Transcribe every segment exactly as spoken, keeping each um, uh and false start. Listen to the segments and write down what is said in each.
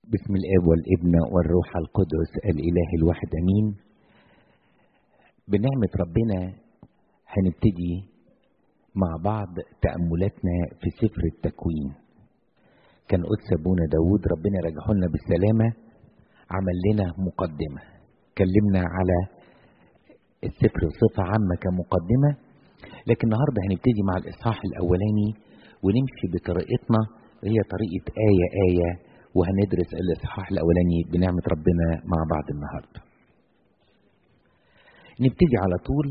بسم الآب والابن والروح القدس الإله الواحد أمين. بنعمة ربنا هنبتدي مع بعض تأملاتنا في سفر التكوين. كان قدس أبونا داود ربنا رجعه لنا بالسلامة، عمل لنا مقدمة، كلمنا على السفر بصفة عامة كمقدمة، لكن النهاردة هنبتدي مع الإصحاح الأولاني ونمشي بطريقتنا، هي طريقة آية آية، وهندرس الإصحاح الأولاني بنعمة ربنا مع بعض النهاردة. نبتدي على طول.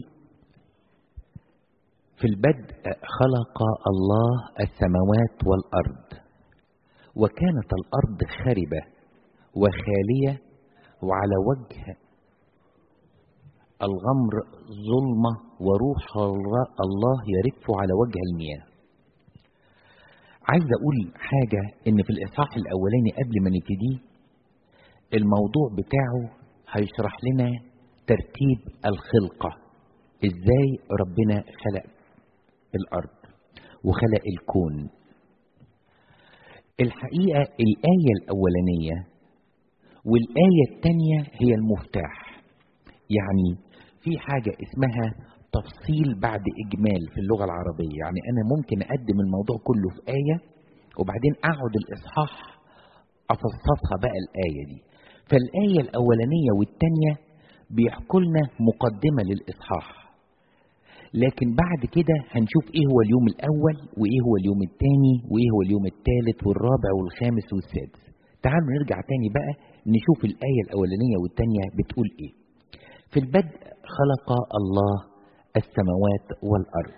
في البدء خلق الله السماوات والأرض، وكانت الأرض خربة وخالية، وعلى وجه الغمر ظلمة، وروح الله يرف على وجه المياه. عايز اقول حاجة، ان في الاصحاح الاولاني قبل ما نبتدي الموضوع بتاعه هيشرح لنا ترتيب الخلقة، ازاي ربنا خلق الارض وخلق الكون. الحقيقة الآية الاولانية والآية التانية هي المفتاح، يعني في حاجة اسمها تفصيل بعد إجمال في اللغة العربية. يعني أنا ممكن أقدم الموضوع كله في آية وبعدين أقعد الإصحاح أفصصها بقى الآية دي. فالآية الأولانية والتانية بيحكوا لنا مقدمة للإصحاح، لكن بعد كده هنشوف إيه هو اليوم الأول وإيه هو اليوم التاني وإيه هو اليوم التالت والرابع والخامس والسادس. تعالوا نرجع تاني بقى نشوف الآية الأولانية والتانية بتقول إيه. في البدء خلق الله السماوات والأرض.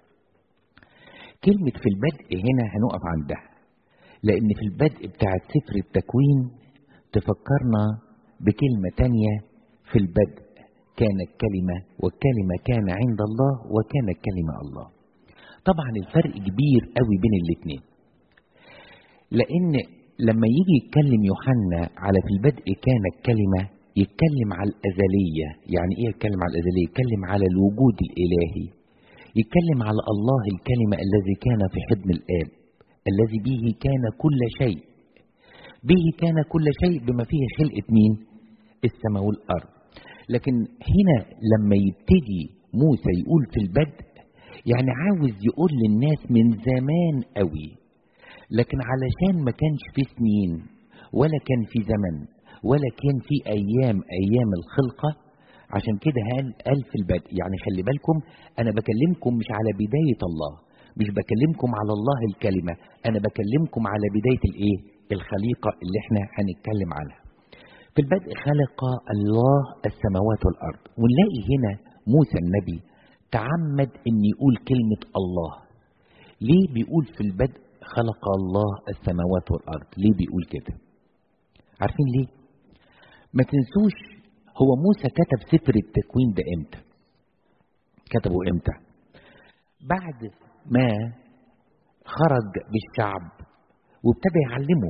كلمة في البدء هنا هنقف عندها، لأن في البدء بتاع سفر التكوين تفكرنا بكلمة تانية. في البدء كان الكلمة، والكلمة كان عند الله، وكان الكلمة الله. طبعا الفرق كبير قوي بين الاتنين، لأن لما يجي يتكلم يوحنا على في البدء كان الكلمة يتكلم على الأزلية. يعني إيه يتكلم على الأزلية؟ يتكلم على الوجود الإلهي، يتكلم على الله الكلمة الذي كان في حضن الآب، الذي به كان كل شيء، به كان كل شيء بما فيه خلقة مين؟ السماء والأرض. لكن هنا لما يبتدي موسى يقول في البدء، يعني عاوز يقول للناس من زمان قوي، لكن علشان ما كانش في سنين ولا كان في زمن ولا كان في أيام أيام الخلقة، عشان كده قال في البدء. يعني خلي بالكم، أنا بكلمكم مش على بداية الله، مش بكلمكم على الله الكلمة، أنا بكلمكم على بداية الإيه؟ الخليقة اللي احنا هنتكلم عنها. في البدء خلق الله السماوات والأرض. ونلاقي هنا موسى النبي تعمد أن يقول كلمة الله. ليه بيقول في البدء خلق الله السماوات والأرض؟ ليه بيقول كده؟ عارفين ليه؟ ما تنسوش، هو موسى كتب سفر التكوين ده امتى؟ كتبه امتى؟ بعد ما خرج بالشعب وابتدى يعلمه.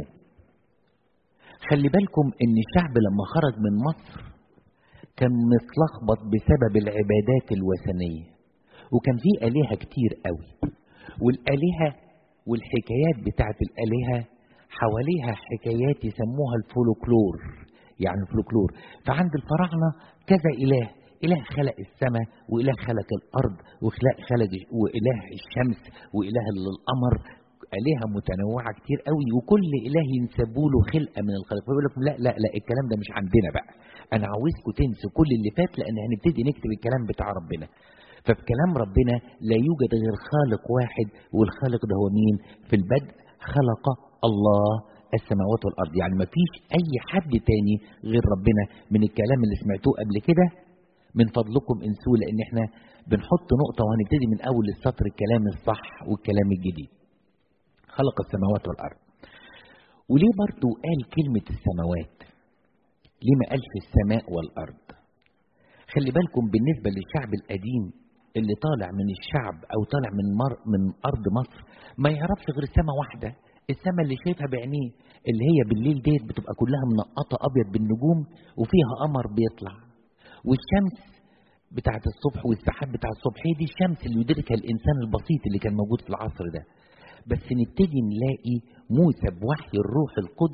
خلي بالكم ان الشعب لما خرج من مصر كان متلخبط بسبب العبادات الوثنية، وكان في آلهة كتير قوي، والآلهة والحكايات بتاعت الآلهة حواليها حكايات يسموها الفولكلور. يعني الفولكلور، فعند الفراعنة كذا إله، إله خلق السماء، وإله خلق الأرض، وخلق خلق وإله الشمس، وإله القمر، آلهة متنوعة كتير قوي، وكل إله ينسبوا له خلقة من الخلق. فيقول لكم لا لا لا، الكلام ده مش عندنا بقى، أنا عاوزكم تنسوا كل اللي فات، لأن هنبتدي نكتب الكلام بتاع ربنا. فبكلام ربنا لا يوجد غير خالق واحد، والخالق ده هو مين؟ في البدء خلق الله السماوات والأرض. يعني ما فيش أي حد تاني غير ربنا. من الكلام اللي سمعتوه قبل كده من فضلكم انسوه، لأن احنا بنحط نقطة وهنبتدي من أول السطر الكلام الصح والكلام الجديد. خلق السماوات والأرض. وليه برضو قال كلمة السماوات؟ ليه ما قالش السماء والأرض؟ خلي بالكم بالنسبة للشعب القديم اللي طالع من الشعب أو طالع من مر من أرض مصر ما يعرفش غير السماء واحدة، السماء اللي شايفها بعينيه، اللي هي بالليل ديت بتبقى كلها منقطة أبيض بالنجوم وفيها قمر بيطلع، والشمس بتاعت الصبح والسحاب بتاع الصبح هي دي الشمس اللي يدركها الإنسان البسيط اللي كان موجود في العصر ده. بس نبتدي نلاقي موسى بوحي الروح القدس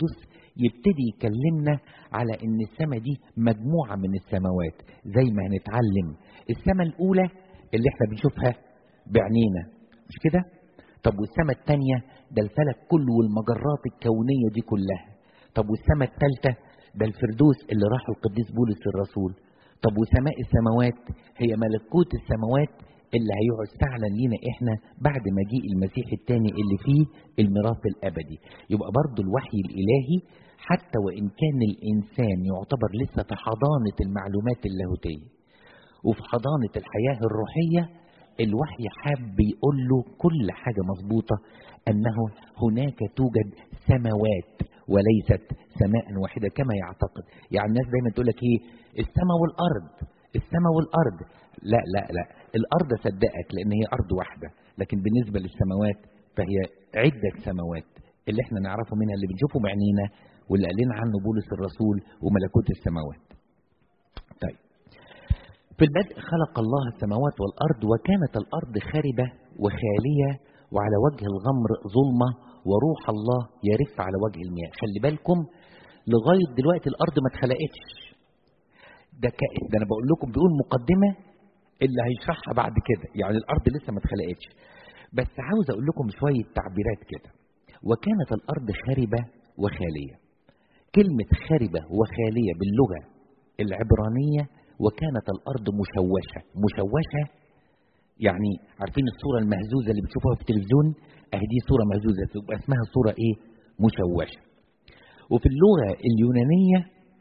يبتدي يكلمنا على ان السماء دي مجموعة من السماوات، زي ما هنتعلم السماء الاولى اللي احنا بنشوفها بعينينا، مش كده؟ طب والسماء التانية ده الفلك كله والمجرات الكونية دي كلها. طب والسماء التالتة ده الفردوس اللي راح القديس بولس الرسول. طب وسماء السماوات هي ملكوت السماوات اللي هيستعلن لينا احنا بعد مجيء المسيح الثاني اللي فيه الميراث الابدي. يبقى برضو الوحي الالهي حتى وان كان الانسان يعتبر لسه في حضانة المعلومات اللاهوتية وفي حضانة الحياة الروحية، الوحي حاب يقول له كل حاجة مظبوطة، انه هناك توجد سماوات وليست سماء واحدة كما يعتقد. يعني الناس دايما تقول لك ايه السماء والارض السماء والارض. لا لا لا، الارض صدقك لان هي ارض واحدة، لكن بالنسبة للسماوات فهي عدة سماوات اللي احنا نعرفه منها اللي بنشوفه بعينينا واللي قال لنا عنه بولس الرسول وملكوت السماوات. طيب، في البدء خلق الله السماوات والارض وكانت الارض خاربة وخالية وعلى وجه الغمر ظلمة وروح الله يرف على وجه المياه. خلي بالكم لغاية دلوقتي الارض ما اتخلقتش، ده كائن، ده انا بقول لكم بيقول مقدمة اللي هيشرحها بعد كده، يعني الارض لسه ما اتخلقتش. بس عاوز اقول لكم شوية تعبيرات كده. وكانت الارض خاربة وخالية، كلمة خاربة وخالية باللغة العبرانية، وكانت الارض مشوشة. مشوشة يعني عارفين الصورة المهزوزة اللي بتشوفوها في التلفزيون؟ اهي دي صورة مهزوزة تبقى اسمها صورة ايه؟ مشوشة. وفي اللغة اليونانية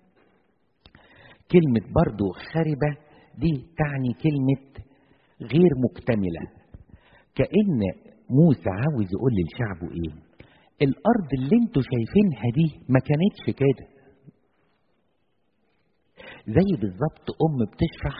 كلمة برضو خاربة دي تعني كلمة غير مكتملة، كأن موسى عاوز يقول للشعب ايه؟ الارض اللي انتوا شايفينها دي ما كانتش كده. زي بالظبط ام بتشرح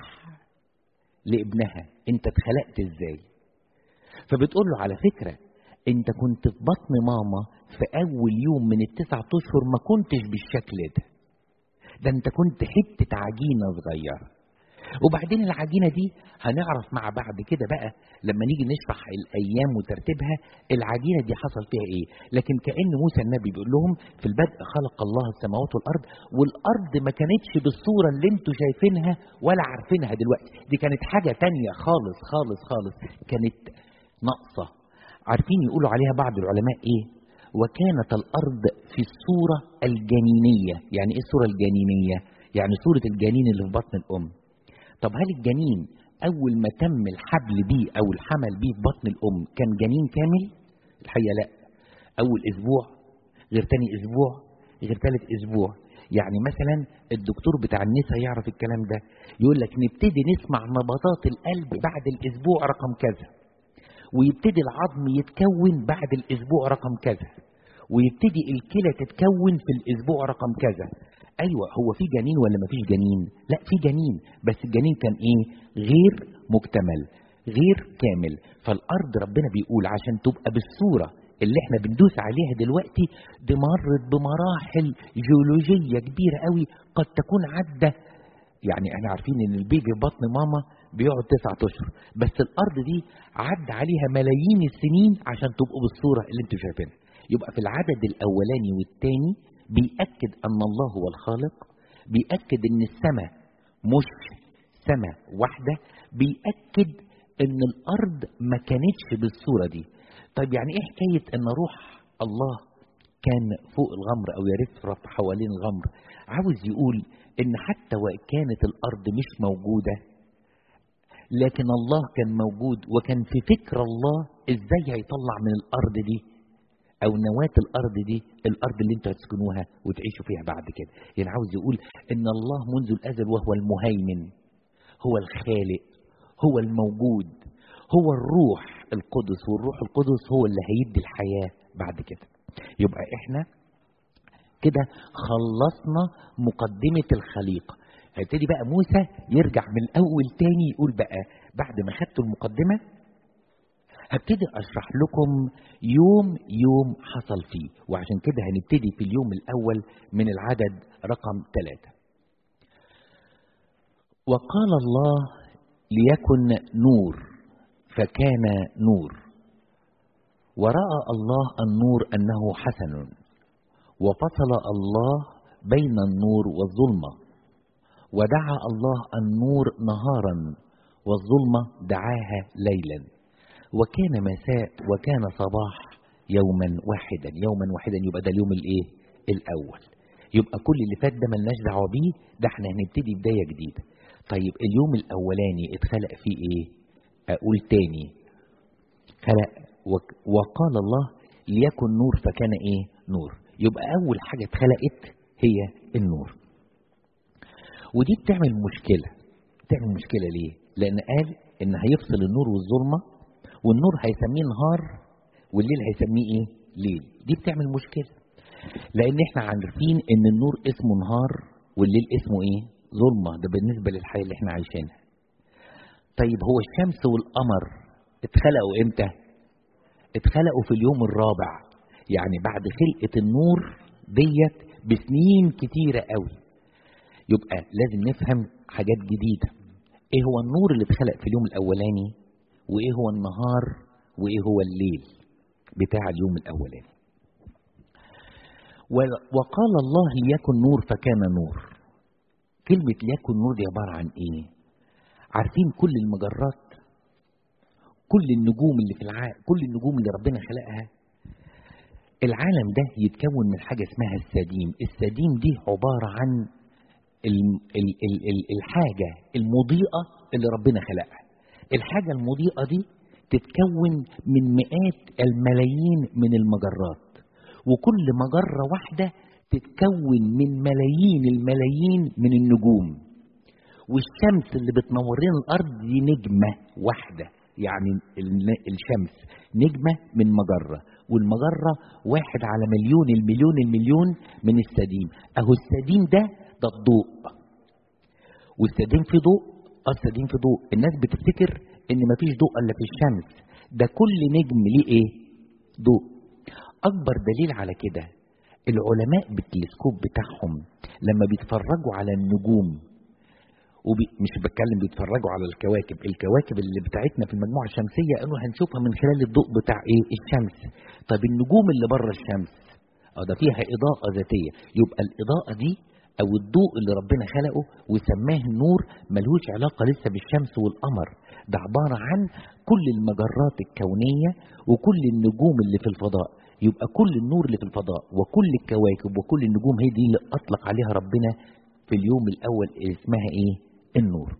لابنها انت اتخلقت ازاي، فبتقول له على فكرة انت كنت في بطن ماما في اول يوم من التسعة اشهر ما كنتش بالشكل ده، ده انت كنت حتة عجينة صغيرة. وبعدين العجينة دي هنعرف مع بعد كده بقى لما نيجي نشرح الايام وترتيبها العجينة دي حصل فيها ايه. لكن كأن موسى النبي بيقول لهم في البدء خلق الله السماوات والارض، والارض ما كانتش بالصورة اللي انتوا شايفينها ولا عارفينها دلوقتي، دي كانت حاجة تانية خالص خالص خالص، كانت ناقصة. عارفين يقولوا عليها بعض العلماء ايه؟ وكانت الارض في الصورة الجنينية. يعني ايه الصورة الجنينية؟ يعني صورة الجنين اللي في بطن الام. طب هل الجنين اول ما تم الحبل بيه او الحمل بيه في بطن الام كان جنين كامل؟ الحقيقة لا، اول اسبوع غير تاني اسبوع غير ثالث اسبوع. يعني مثلا الدكتور بتاع النساء يعرف الكلام ده، يقول لك نبتدي نسمع نبضات القلب بعد الاسبوع رقم كذا، ويبتدي العظم يتكون بعد الاسبوع رقم كذا، ويبتدي الكلى تتكون في الاسبوع رقم كذا. ايوه، هو في جنين ولا ما فيش جنين؟ لا، في جنين، بس الجنين كان ايه؟ غير مكتمل، غير كامل. فالارض ربنا بيقول عشان تبقى بالصورة اللي احنا بندوس عليها دلوقتي، دي مرت بمراحل جيولوجية كبيرة قوي، قد تكون عدة. يعني احنا عارفين ان البيبي في بطن ماما بيقعد تسعة اشهر، بس الارض دي عد عليها ملايين السنين عشان تبقوا بالصورة اللي انتوا شايفينها. يبقى في العدد الاولاني والثاني بيأكد ان الله هو الخالق، بيأكد ان السماء مش سماء واحدة، بيأكد ان الارض ما كانتش بالصورة دي. طيب يعني ايه حكاية ان روح الله كان فوق الغمر او يرفرف حوالين الغمر؟ عاوز يقول ان حتى وكانت الارض مش موجودة، لكن الله كان موجود، وكان في فكر الله ازاي هيطلع من الارض دي او نواة الارض دي الارض اللي انتوا هتسكنوها وتعيشوا فيها بعد كده. يعني عاوز يقول ان الله منذ الازل وهو المهيمن، هو الخالق، هو الموجود، هو الروح القدس، والروح القدس هو اللي هيدي الحياة بعد كده. يبقى احنا كده خلصنا مقدمة الخليقة. هيبتدي بقى موسى يرجع من الاول تاني يقول بقى بعد ما خدتوا المقدمة هبتدي اشرح لكم يوم يوم حصل فيه. وعشان كده هنبتدي في اليوم الاول من العدد رقم ثلاثة. وقال الله ليكن نور فكان نور، ورأى الله النور أنه حسن، وفصل الله بين النور والظلمة، ودعا الله النور نهارا والظلمة دعاها ليلا، وكان مساء وكان صباح يوما واحدا. يوما واحدا يبقى ده اليوم الايه؟ الاول. يبقى كل اللي فات ده ملناش دعوه بيه، ده احنا هنبتدي بدايه جديده. طيب اليوم الاولاني اتخلق فيه ايه؟ اقول تاني، خلق وقال الله ليكن نور فكان ايه؟ نور. يبقى اول حاجه اتخلقت هي النور. ودي بتعمل مشكله. بتعمل مشكله ليه؟ لان قال ان هيفصل النور والظلمه، والنور هيسميه نهار والليل هيسميه ايه؟ ليل. دي بتعمل مشكله، لان احنا عارفين ان النور اسمه نهار والليل اسمه ايه؟ ظلمه. ده بالنسبه للحياه اللي احنا عايشينها. طيب هو الشمس والقمر اتخلقوا امتى؟ اتخلقوا في اليوم الرابع، يعني بعد خلقه النور ديت بسنين كتيره قوي. يبقى لازم نفهم حاجات جديده. ايه هو النور اللي اتخلق في اليوم الاولاني، وايه هو النهار، وايه هو الليل بتاع اليوم الاولاني. وقال الله ليكن نور فكان نور. كلمة ليكن نور دي عبارة عن ايه؟ عارفين كل المجرات، كل النجوم اللي في العالم، كل النجوم اللي ربنا خلقها، العالم ده يتكون من حاجة اسمها السديم. السديم دي عبارة عن ال ال ال ال الحاجة المضيئة اللي ربنا خلقها. الحاجة المضيئة دي تتكون من مئات الملايين من المجرات، وكل مجرة واحدة تتكون من ملايين الملايين من النجوم. والشمس اللي بتنور لنا الأرض دي نجمة واحدة، يعني الشمس نجمة من مجرة، والمجرة واحد على مليون المليون المليون من السديم. أهو السديم ده ده الضوء، والسديم في ضوء. اه السديم في ضوء. الناس بتفتكر ان مفيش ضوء الا في الشمس. ده كل نجم ليه ايه؟ ضوء. اكبر دليل على كده العلماء بالتلسكوب بتاعهم لما بيتفرجوا على النجوم، ومش بتكلم بيتفرجوا على الكواكب، الكواكب اللي بتاعتنا في المجموعة الشمسية قالوا هنشوفها من خلال الضوء بتاع ايه؟ الشمس. طب النجوم اللي بره الشمس اه ده فيها اضاءة ذاتية. يبقى الاضاءة دي او الضوء اللي ربنا خلقه وسماه النور ملهوش علاقة لسه بالشمس والقمر، ده عبارة عن كل المجرات الكونية وكل النجوم اللي في الفضاء. يبقى كل النور اللي في الفضاء وكل الكواكب وكل النجوم هي دي اللي اطلق عليها ربنا في اليوم الاول اسمها ايه؟ النور.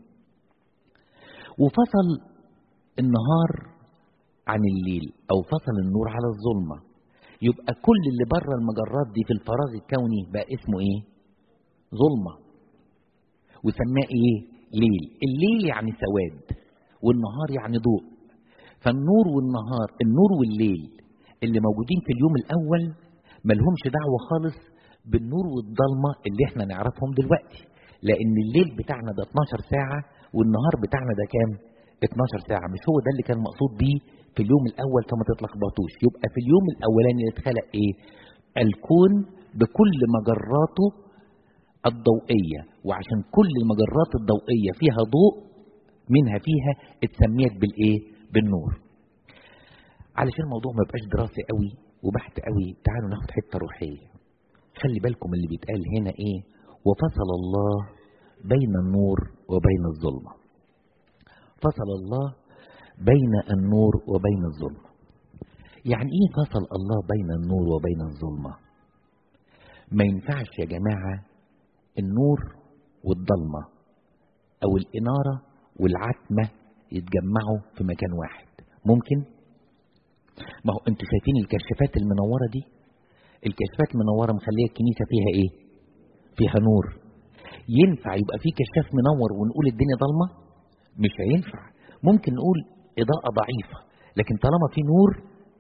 وفصل النهار عن الليل او فصل النور على الظلمة. يبقى كل اللي بره المجرات دي في الفراغ الكوني بقى اسمه ايه؟ ظلمة. وسماه ايه؟ ليل. الليل يعني سواد والنهار يعني ضوء. فالنور والنهار، النور والليل اللي موجودين في اليوم الاول ملهمش دعوة خالص بالنور والضلمة اللي احنا نعرفهم دلوقتي، لان الليل بتاعنا ده اتناشر ساعة والنهار بتاعنا ده كام؟ اتناشر ساعة. مش هو ده اللي كان مقصود بيه في اليوم الاول، فما تتلخبطوش. يبقى في اليوم الاولاني اتخلق ايه؟ الكون بكل مجراته الضوئية، وعشان كل المجرات الضوئية فيها ضوء منها فيها اتسميت بالايه؟ بالنور. علشان الموضوع ما يبقاش دراسي قوي وبحث قوي، تعالوا ناخد حتة روحية. خلي بالكم اللي بيتقال هنا ايه؟ وفصل الله بين النور وبين الظلمة. فصل الله بين النور وبين الظلمة. يعني ايه فصل الله بين النور وبين الظلمة؟ ما ينفعش يا جماعة النور والضلمة او الانارة والعتمة يتجمعوا في مكان واحد. ممكن؟ ما هو انتوا شايفين الكشافات المنورة دي؟ الكشافات المنورة مخليه الكنيسة فيها ايه؟ فيها نور. ينفع يبقى في كشاف منور ونقول الدنيا ضلمة؟ مش هينفع. ممكن نقول اضاءة ضعيفة، لكن طالما في نور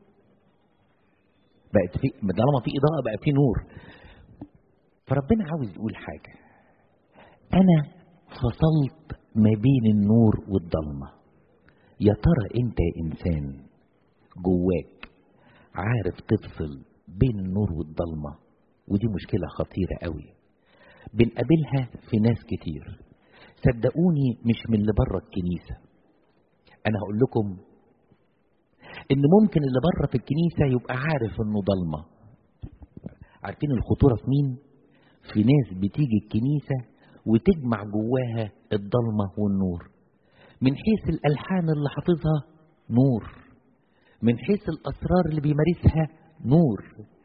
بقت في، طالما في اضاءة بقى في نور. فربنا عاوز يقول حاجة، انا فصلت ما بين النور والضلمة. يا ترى انت يا انسان جواك عارف تفصل بين النور والضلمة؟ ودي مشكلة خطيرة قوي بنقابلها في ناس كتير. صدقوني مش من اللي بره الكنيسة. انا هقول لكم ان ممكن اللي بره في الكنيسة يبقى عارف انه ضلمة، عارفين الخطورة في مين؟ في ناس بتيجي الكنيسة وتجمع جواها الضلمة والنور، من حيث الألحان اللي حافظها نور، من حيث الأسرار اللي بيمارسها نور،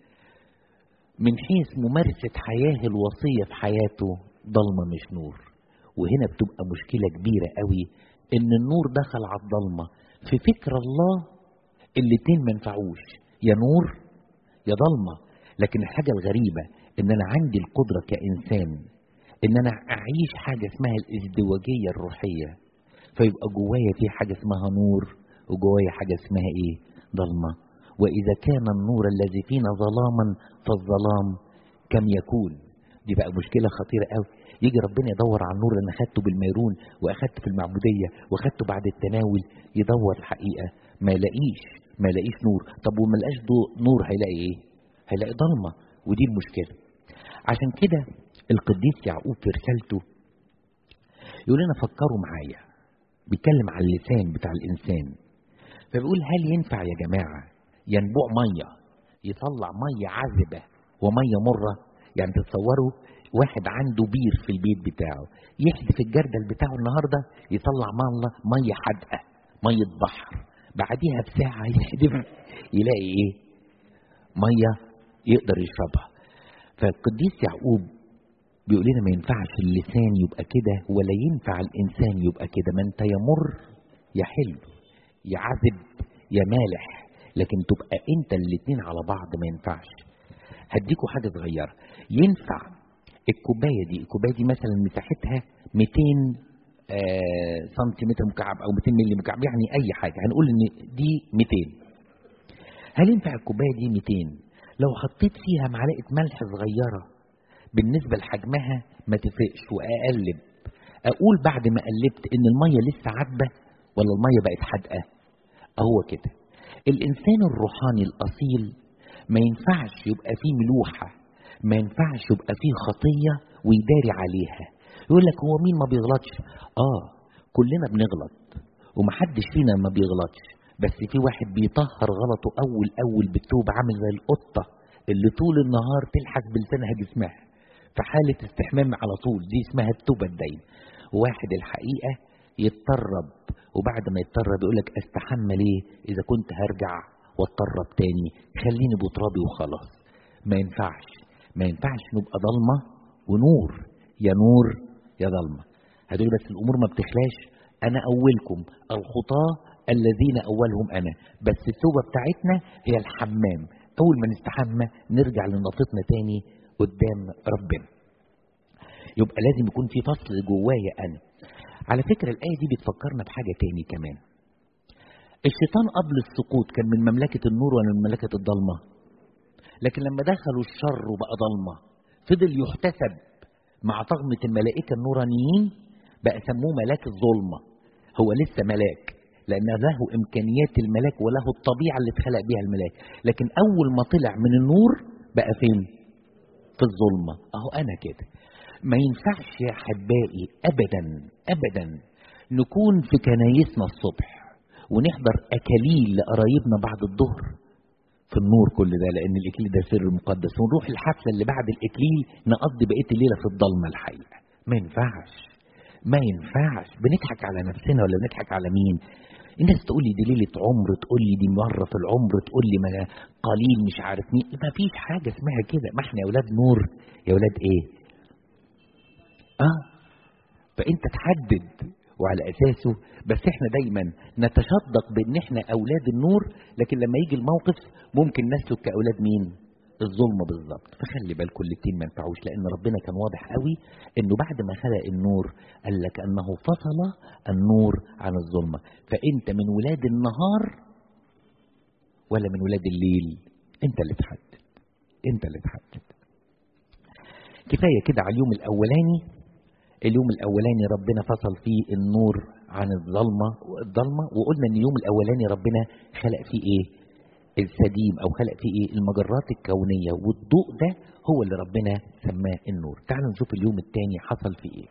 من حيث ممارسة حياة الوصية في حياته ضلمة مش نور. وهنا بتبقى مشكلة كبيرة قوي إن النور دخل على الضلمة. في فكر الله الاتنين ما ينفعوش، يا نور يا ضلمة. لكن الحاجة الغريبة إن أنا عندي القدرة كإنسان إن أنا أعيش حاجة اسمها الازدواجية الروحية، فيبقى جوايا في حاجة اسمها نور وجوايا حاجة اسمها إيه؟ ضلمة. وإذا كان النور الذي فينا ظلاما فالظلام كم يكون. دي بقى مشكلة خطيرة قوي. يجي ربنا يدور على النور اللي أنا أخدته بالميرون وأخدته في المعمودية وأخدته بعد التناول، يدور الحقيقة ما يلاقيش ما يلاقيش نور. طب وما لقاش نور هيلاقي إيه؟ هيلاقي ضلمة. ودي المشكلة. عشان كده القديس يعقوب في رسالته يقول لنا فكروا معايا، بيتكلم على اللسان بتاع الإنسان، فبيقول هل ينفع يا جماعة ينبوع مية يطلع مية عذبة ومية مرة؟ يعني تتصوروا واحد عنده بير في البيت بتاعه يحدف الجردل بتاعه النهاردة يطلع مية حادقة، مية بحر، بعديها بساعة يحدف يلاقي ايه؟ مية يقدر يشربها. فالقديس يعقوب بيقول لنا ما ينفعش اللسان يبقى كده ولا ينفع الإنسان يبقى كده. ما انت يمر يا حلو يا عذب يا مالح، لكن تبقى انت الاتنين على بعض ما ينفعش. هديكوا حاجة صغيرة. ينفع الكوباية دي الكوباية دي مثلا مساحتها مئتين آه سنتيمتر مكعب او مئتين ملي مكعب، يعني اي حاجة هنقول ان دي مئتين. هل ينفع الكوباية دي مئتين لو حطيت فيها معلقة ملح صغيرة بالنسبة لحجمها ما تفرقش واقلب، اقول بعد ما قلبت ان المية لسه عذبة ولا المية بقت حادقة؟ اهو كده الانسان الروحاني الاصيل ما ينفعش يبقى فيه ملوحة، ما ينفعش يبقى فيه خطية ويداري عليها. يقول لك هو مين ما بيغلطش؟ اه كلنا بنغلط ومحدش فينا ما بيغلطش، بس في واحد بيطهر غلطه اول اول بالتوبة، عامل زي القطة اللي طول النهار تلحس بلسانها جسمها في حالة استحمام على طول، دي اسمها التوبة الدايمة. واحد الحقيقة يتطرب وبعد ما يتطرب يقولك استحمى ليه اذا كنت هرجع واتطرب تاني، خليني بترابي وخلاص. ما ينفعش ما ينفعش نبقى ضلمة ونور، يا نور يا ضلمة. هتقول بس الامور ما بتخلاش. انا اولكم الخطاة الذين اولهم انا، بس التوبة بتاعتنا هي الحمام، اول ما نستحمى نرجع لنقطتنا تاني قدام ربنا. يبقى لازم يكون في فصل جوايا انا. على فكرة الآية دي بتفكرنا بحاجة تاني كمان. الشيطان قبل السقوط كان من مملكة النور ولا من مملكة الضلمة؟ لكن لما دخلوا الشر وبقى ضلمة فضل يحتسب مع طغمة الملائكة النورانيين، بقى سموه ملاك الظلمة. هو لسه ملاك لأن له إمكانيات الملاك وله الطبيعة اللي اتخلق بيها الملاك، لكن أول ما طلع من النور بقى فين؟ في الظلمة. أهو أنا كده. ما ينفعش يا أحبائي أبدا أبدا نكون في كنايسنا الصبح ونحضر أكاليل لقرايبنا بعد الظهر في النور كل ده، لأن الإكليل ده سر مقدس، ونروح الحفلة اللي بعد الإكليل نقضي بقية الليلة في الضلمة. الحقيقة ما ينفعش ما ينفعش. بنضحك على نفسنا ولا بنضحك على مين؟ الناس تقول لي دي ليلة عمر، تقول لي دي مرة في العمر، تقول لي ما قليل مش عارف مين. ما فيش حاجة اسمها كده. ما احنا يا أولاد نور يا أولاد إيه؟ اه فانت تحدد وعلى اساسه. بس احنا دايما نتشدق بان احنا اولاد النور، لكن لما يجي الموقف ممكن نسلك كاولاد مين؟ الظلمه بالظبط. فخلي بالكم الاتنين ما ينفعوش، لان ربنا كان واضح قوي انه بعد ما خلق النور قال لك انه فصل النور عن الظلمه. فانت من ولاد النهار ولا من ولاد الليل؟ انت اللي تحدد انت اللي تحدد. كفايه كده على اليوم الاولاني. اليوم الاولاني ربنا فصل فيه النور عن الظلمه والظلمه، وقلنا ان اليوم الاولاني ربنا خلق فيه ايه؟ السديم، او خلق فيه ايه؟ المجرات الكونيه، والضوء ده هو اللي ربنا سماه النور. تعالوا نشوف اليوم الثاني حصل فيه ايه.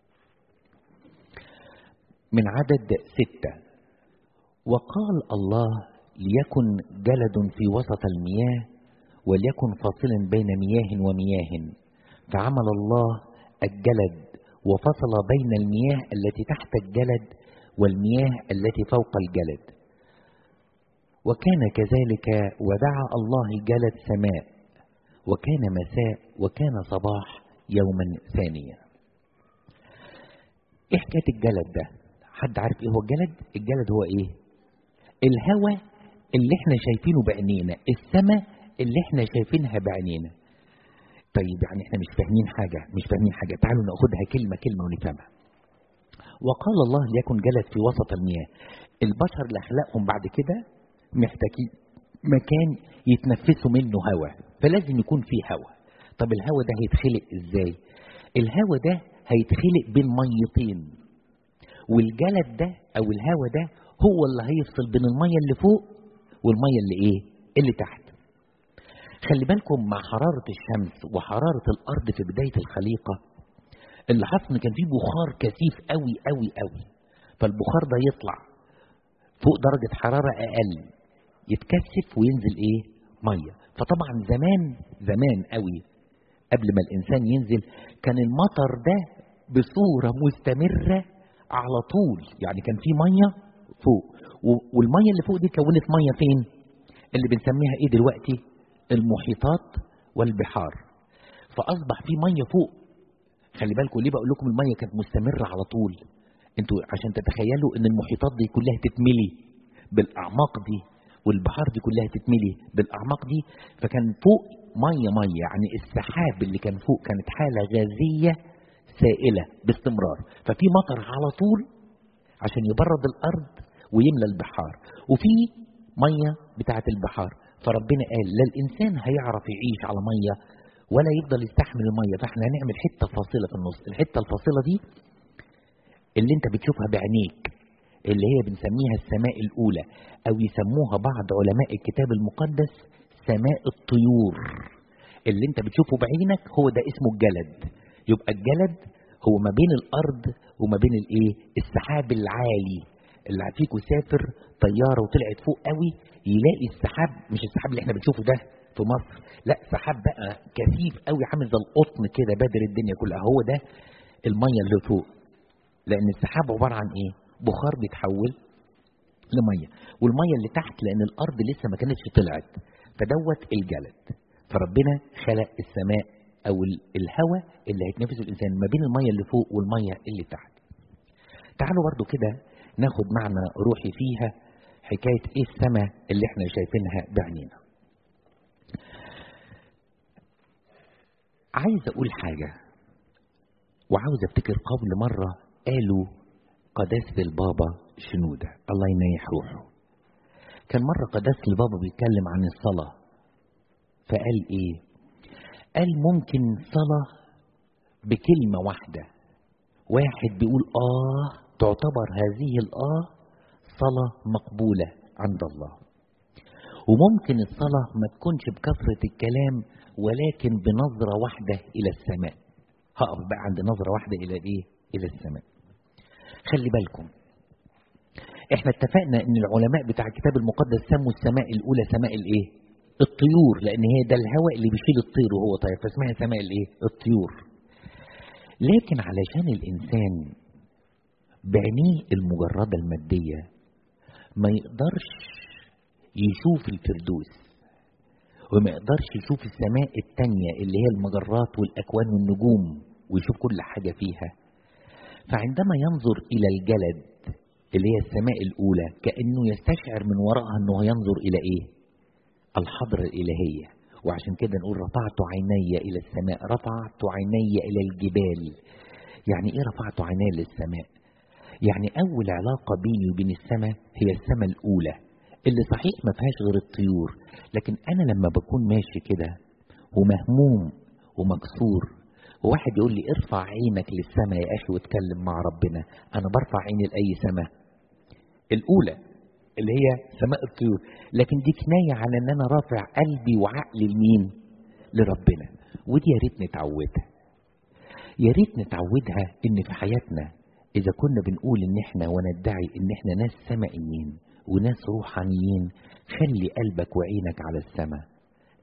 من عدد ستة: وقال الله ليكن جلد في وسط المياه وليكن فاصلا بين مياه ومياه، فعمل الله الجلد وفصل بين المياه التي تحت الجلد والمياه التي فوق الجلد. وكان كذلك، ودعا الله الجلد سماء، وكان مساء، وكان صباح يوما ثانيا. ايه حكايه الجلد ده؟ حد عارف ايه هو الجلد؟ الجلد هو ايه؟ الهواء اللي احنا شايفينه بعينينا، السماء اللي احنا شايفينها بعينينا. طيب يعني احنا مش فاهمين حاجه، مش فاهمين حاجه، تعالوا ناخدها كلمه كلمه ونفهمها. وقال الله ليكن جلد في وسط المياه. البشر اللي اخلقهم بعد كده محتاجين مكان يتنفسوا منه هواء، فلازم يكون فيه هواء. طب الهواء ده هيتخلق ازاي؟ الهواء ده هيتخلق بين ميتين، والجلد ده او الهواء ده هو اللي هيفصل بين الميه اللي فوق والميه اللي ايه؟ اللي تحت. خلي بالكم مع حراره الشمس وحراره الارض في بدايه الخليقه، اللي حصل كان فيه بخار كثيف قوي قوي قوي، فالبخار ده يطلع فوق درجه حراره اقل، يتكثف وينزل ايه؟ ميه. فطبعا زمان زمان قوي قبل ما الانسان ينزل كان المطر ده بصوره مستمره على طول، يعني كان في ميه فوق، والميه اللي فوق دي كونت ميه فين؟ اللي بنسميها ايه دلوقتي؟ المحيطات والبحار. فاصبح في ميه فوق. خلي بالكم ليه بقول لكم الميه كانت مستمره على طول؟ انتوا عشان تتخيلوا ان المحيطات دي كلها تتملي بالاعماق دي، والبحار دي كلها تتملي بالاعماق دي، فكان فوق ميه ميه، يعني السحاب اللي كان فوق كانت حاله غازيه سائله باستمرار، ففي مطر على طول عشان يبرد الارض ويملى البحار، وفي ميه بتاعه البحار. فربنا قال لا الانسان هيعرف يعيش على ميه ولا يفضل يستحمل الميه، فاحنا هنعمل حته فاصله في النص. الحته الفاصله دي اللي انت بتشوفها بعينيك اللي هي بنسميها السماء الاولى، او يسموها بعض علماء الكتاب المقدس سماء الطيور. اللي انت بتشوفه بعينك هو ده اسمه الجلد. يبقى الجلد هو ما بين الارض وما بين الايه؟ السحاب العالي. اللي فيكم سافر طياره وطلعت فوق قوي يلاقي السحاب، مش السحاب اللي احنا بنشوفه ده في مصر، لا سحاب بقى كثيف قوي عامل زي القطن كده بادر الدنيا كلها، هو ده الميه اللي فوق. لان السحاب عباره عن ايه؟ بخار بيتحول لميه، والميه اللي تحت لان الارض لسه ما كانتش طلعت، فدوت الجلد. فربنا خلق السماء او الهواء اللي هيتنفسه الانسان ما بين الميه اللي فوق والميه اللي تحت. تعالوا برضو كده ناخد معنى روحي فيها حكايه ايه السماء اللي احنا شايفينها بعينينا. عايز اقول حاجه، وعاوز افتكر قبل مره قالوا قداسه البابا شنوده الله ينيح روحه. كان مره قداسه البابا بيتكلم عن الصلاه، فقال ايه؟ قال ممكن صلاه بكلمه واحده، واحد بيقول اه تعتبر هذه الاه صلاه مقبوله عند الله، وممكن الصلاه ما تكونش بكثره الكلام ولكن بنظره واحده الى السماء. هقف بقى عند نظره واحده الى ايه؟ الى السماء. خلي بالكم احنا اتفقنا ان العلماء بتاع الكتاب المقدس سموا السماء الاولى سماء الايه؟ الطيور، لان هي ده الهواء اللي بيشيل الطير وهو طاير، فاسمها سماء الايه؟ الطيور. لكن علشان الانسان بعينيه المجرده الماديه ما يقدرش يشوف الفردوس، وما يقدرش يشوف السماء التانية اللي هي المجرات والاكوان والنجوم ويشوف كل حاجه فيها، فعندما ينظر الى الجلد اللي هي السماء الاولى كانه يستشعر من وراءها انه ينظر الى ايه؟ الحضره الالهيه. وعشان كده نقول رفعت عيني الى السماء، رفعت عيني الى الجبال. يعني ايه رفعت عيني للسماء؟ يعني اول علاقه بيني وبين السماء هي السماء الاولى اللي صحيح ما فيهاش غير الطيور، لكن انا لما بكون ماشي كده ومهموم ومكسور وواحد يقول لي ارفع عينك للسماء يا اخي واتكلم مع ربنا، انا برفع عيني لاي سماء؟ الاولى اللي هي سماء الطيور، لكن دي كنايه على ان انا رافع قلبي وعقلي لمين؟ لربنا. ودي يا ريت نتعودها، يا ريت نتعودها ان في حياتنا اذا كنا بنقول ان احنا وندعي ان احنا ناس سمائيين وناس روحانيين، خلي قلبك وعينك على السماء.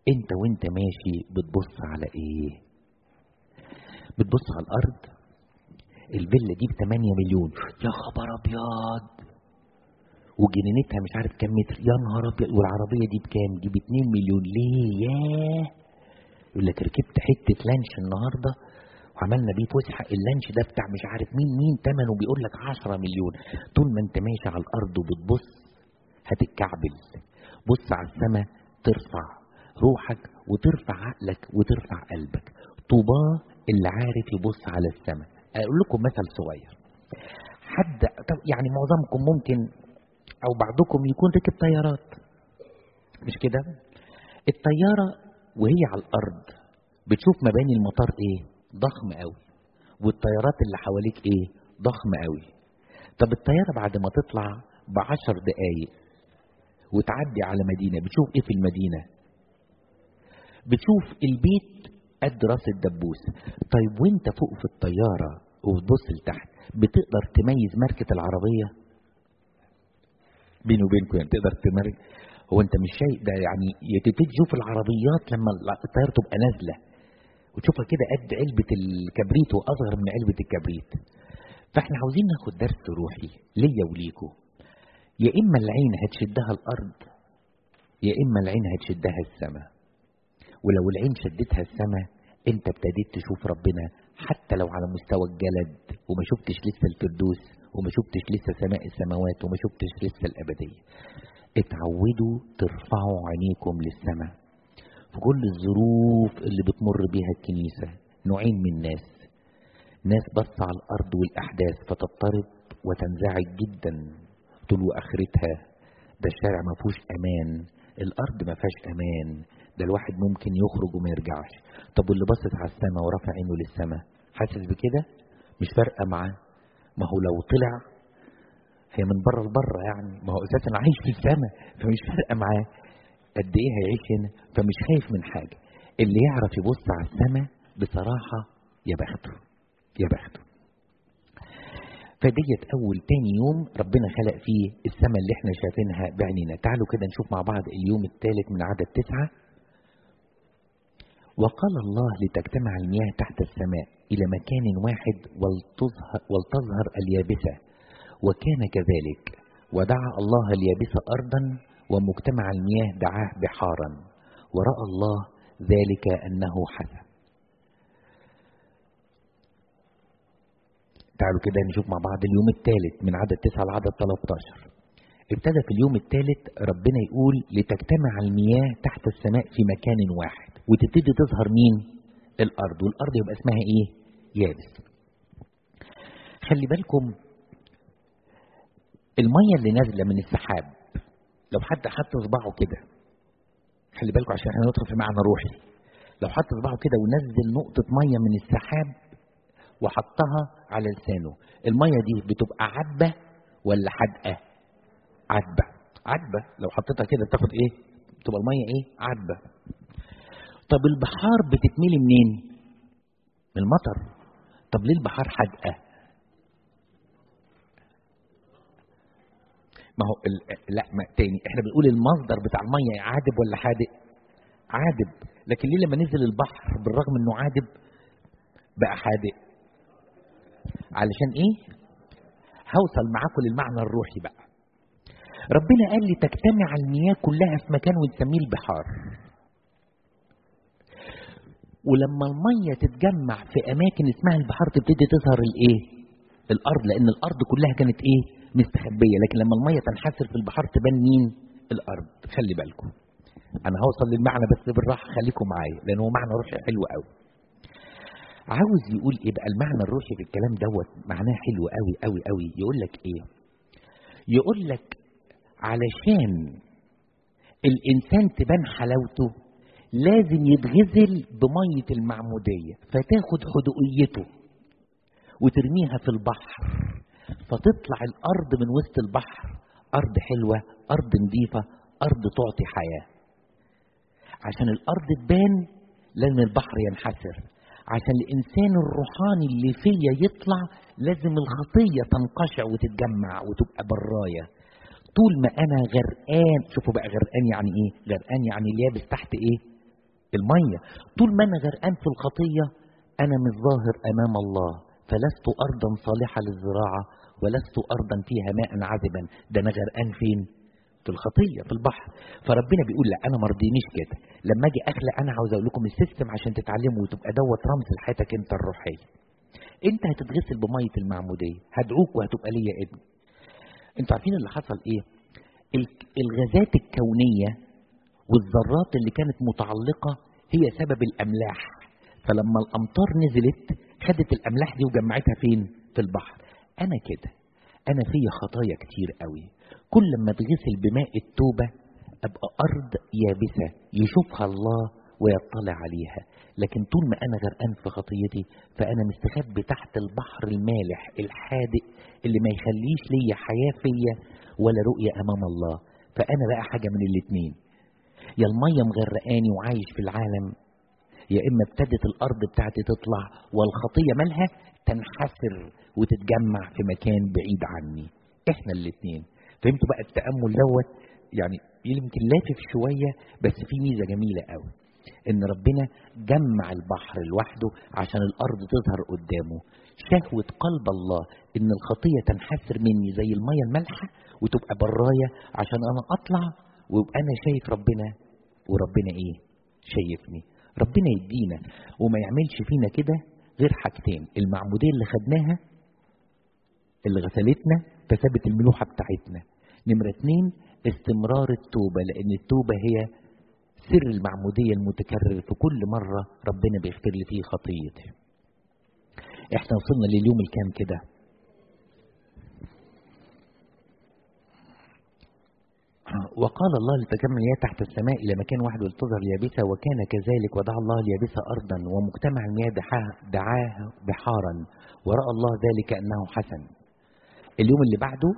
انت وانت ماشي بتبص على ايه؟ بتبص على الارض. الفيلا دي بثمانية مليون، يا خبر ابيض، وجنينتها مش عارف كام متر، يا نهار ابيض، والعربيه دي بكام؟ دي باتنين مليون. ليه؟ ياه، يقول لك ركبت حته لانش النهارده وعملنا بيه فسحه، اللانش ده بتاع مش عارف مين مين، ثمنه بيقول لك عشرة مليون. طول ما انت ماشي على الارض وبتبص هتتكعبل. بص على السماء، ترفع روحك وترفع عقلك وترفع قلبك. طوباه اللي عارف يبص على السماء. اقول لكم مثل صغير. حد يعني معظمكم ممكن او بعضكم يكون ركب طيارات، مش كده؟ الطياره وهي على الارض بتشوف مباني المطار ايه؟ ضخم قوي، والطيارات اللي حواليك ايه؟ ضخم قوي. طب الطياره بعد ما تطلع بعشر دقايق وتعدي على مدينه، بتشوف ايه في المدينه؟ بتشوف البيت قد راس الدبوس. طيب وانت فوق في الطياره وبتبص لتحت، بتقدر تميز ماركه العربيه؟ بيني وبينكم يعني تقدر تمارك؟ هو انت مش شايف ده؟ يعني تبتدي تشوف العربيات لما الطياره تبقى نازله وتشوفها كده قد علبه الكبريت واصغر من علبه الكبريت. فاحنا عاوزين ناخد درس روحي ليا وليكوا. يا اما العين هتشدها الارض، يا اما العين هتشدها السماء. ولو العين شدتها السماء، انت ابتديت تشوف ربنا حتى لو على مستوى الجلد، وما شفتش لسه الفردوس، وما شفتش لسه سماء السماوات، وما شفتش لسه الابديه. اتعودوا ترفعوا عينيكم للسماء في كل الظروف اللي بتمر بيها الكنيسه. نوعين من الناس: ناس بص على الارض والاحداث فتضطرب وتنزعج جدا، تقول واخرتها ده الشارع ما فيهوش امان، الارض ما فيهاش امان، ده الواحد ممكن يخرج وما يرجعش. طب واللي بصت على السماء ورفع عينه للسماء حاسس بكده؟ مش فارقه معاه. ما هو لو طلع هي من بره لبره، يعني ما هو اساسا عايش في السماء، فمش فارقه معاه قد ايه هيعيش هنا، فمش خايف من حاجه. اللي يعرف يبص على السماء بصراحه يا بخته، يا بخته. فديت اول تاني يوم ربنا خلق فيه السماء اللي احنا شايفينها بعينينا. تعالوا كده نشوف مع بعض اليوم الثالث من عدد تسعة. وقال الله لتجتمع المياه تحت السماء إلى مكان واحد ولتظهر, ولتظهر اليابسة، وكان كذلك. ودعا الله اليابسة أرضا، ومجتمع المياه دعاه بحارا، ورأى الله ذلك أنه حسن. تعالوا كده نشوف مع بعض اليوم الثالث من عدد تسعة لعدد ثلاثة عشر. ابتدى في اليوم الثالث ربنا يقول لتجتمع المياه تحت السماء في مكان واحد، وتبتدي تظهر مين؟ الارض، والارض يبقى اسمها ايه؟ يابس. خلي بالكم الميه اللي نازله من السحاب، لو حد حط صباعه كده، خلي بالكم عشان احنا ندخل في معنى روحي، لو حط صباعه كده ونزل نقطه ميه من السحاب وحطها على لسانه، الميه دي بتبقى عذبه ولا حادقه؟ عذبه. عذبه لو حطيتها كده بتاخد ايه؟ تبقى الميه ايه؟ عذبه. طب البحار بتتملي منين؟ من المطر. طب ليه البحار حادقه؟ ما هو ال... لا ما تاني، احنا بنقول المصدر بتاع الميه عادب ولا حادق؟ عادب. لكن ليه لما نزل البحر بالرغم انه عادب بقى حادق؟ علشان ايه؟ هوصل معاكم للمعنى الروحي بقى. ربنا قال لي تجتمع المياه كلها في مكان ونسميه البحار. ولما الميه تتجمع في اماكن اسمها البحار تبتدي تظهر الايه؟ الارض، لان الارض كلها كانت ايه؟ مستخبيه. لكن لما الميه تنحسر في البحار تبان مين؟ الارض. خلي بالكم انا هوصل للمعنى بس بالراحه، خليكم معايا لان هو معنى روحي حلو قوي. عاوز يقول ايه بقى المعنى الروحي في الكلام دوت؟ معناه حلو قوي قوي قوي. يقول لك ايه؟ يقول لك علشان الانسان تبان حلاوته لازم يتغزل بميه المعموديه، فتاخد حدوقيته وترميها في البحر، فتطلع الارض من وسط البحر ارض حلوه، ارض نظيفه، ارض تعطي حياه. عشان الارض تبان لازم البحر ينحسر. عشان الانسان الروحاني اللي فيا يطلع لازم الخطيه تنقشع وتتجمع وتبقى برايه. طول ما انا غرقان، شوفوا بقى غرقان يعني ايه؟ غرقان يعني اليابس تحت ايه؟ المية. طول ما انا غرقان في الخطية انا مش ظاهر امام الله، فلست ارضا صالحة للزراعة ولست ارضا فيها ماء عذبا. ده انا غرقان فين؟ في الخطية، في البحر. فربنا بيقول لا، انا مرضينيش كده. لما اجي اخلق انا عاوز اقول لكم السيستم عشان تتعلموا وتبقى دوت رمز لحياتك انت الروحية. انت هتتغسل بمية المعمودية، هدعوك وهتبقى ليا ابن. انتوا عارفين اللي حصل ايه؟ الغازات الكونية والذرات اللي كانت متعلقة هي سبب الاملاح. فلما الامطار نزلت خدت الاملاح دي وجمعتها فين؟ في البحر. انا كده، انا فيا خطايا كتير قوي. كل ما اتغسل بماء التوبة ابقى ارض يابسة يشوفها الله ويطلع عليها. لكن طول ما انا غرقان في خطيتي فانا مستخبي تحت البحر المالح الحادق اللي ما يخليش ليا حياة فيا ولا رؤية امام الله. فانا بقى حاجة من الاتنين، يا المية مغرقاني وعايش في العالم، يا اما ابتدت الارض بتاعتي تطلع والخطية مالها تنحسر وتتجمع في مكان بعيد عني. احنا الاتنين. فهمتوا بقى التأمل دوت؟ يعني يمكن لافف شوية بس في ميزة جميلة قوي، ان ربنا جمع البحر لوحده عشان الارض تظهر قدامه. شهوة قلب الله ان الخطية تنحسر مني زي المية المالحة وتبقى براية عشان انا اطلع ويبقى انا شايف ربنا وربنا ايه؟ شايفني. ربنا يدينا وما يعملش فينا كده غير حاجتين: المعمودية اللي خدناها اللي غسلتنا فثبت الملوحة بتاعتنا. نمرة اتنين استمرار التوبة، لان التوبة هي سر المعمودية المتكرر. في كل مرة ربنا بيغفر لي فيه خطيتي. احنا وصلنا لليوم الكام كده؟ وقال الله لتكمل المياه تحت السماء الى مكان واحد ولتظهر اليابسة، وكان كذلك. ودعا الله اليابسة ارضا ومجتمع المياه دعاه بحارا، ورأى الله ذلك انه حسن. اليوم اللي بعده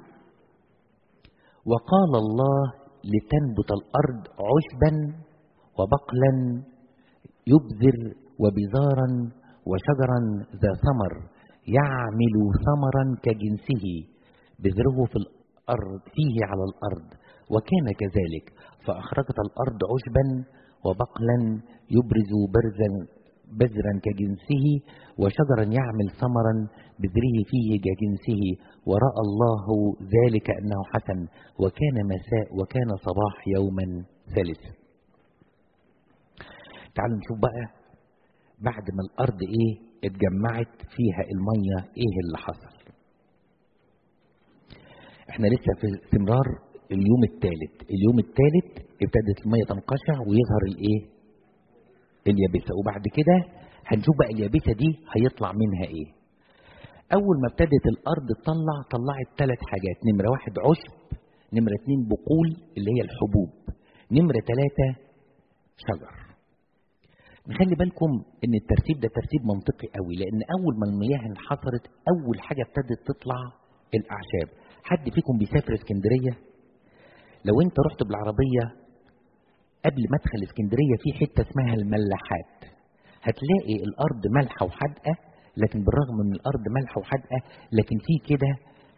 وقال الله لتنبت الارض عشبا وبقلا يبذر وبزارا وشجرا ذا ثمر يعمل ثمرا كجنسه بذره في الارض فيه على الارض. وكان كذلك، فاخرجت الارض عشبا وبقلا يبرز برزا بذرا كجنسه وشجرا يعمل ثمرا بذره فيه كجنسه، وراى الله ذلك انه حسن. وكان مساء وكان صباح يوما ثالثا. تعالوا نشوف بقى بعد ما الارض ايه اتجمعت فيها المية ايه اللي حصل. احنا لسه في استمرار اليوم الثالث. اليوم الثالث ابتدت المية تنقشع ويظهر الايه؟ اليابسة. وبعد كده هنشوف بقى اليابسة دي هيطلع منها ايه. اول ما ابتدت الارض تطلع طلعت ثلاث حاجات: نمرة واحد عشب، نمرة اتنين بقول اللي هي الحبوب، نمرة ثلاثة شجر. نخلي بالكم ان الترتيب ده ترتيب منطقي قوي، لان اول ما المياه انحصرت اول حاجة ابتدت تطلع الاعشاب. حد فيكم بيسافر اسكندرية؟ لو انت رحت بالعربية قبل ما ادخل اسكندرية في حتة اسمها الملاحات، هتلاقي الارض مالحة وحدقة، لكن بالرغم من الارض مالحة وحدقة لكن في كده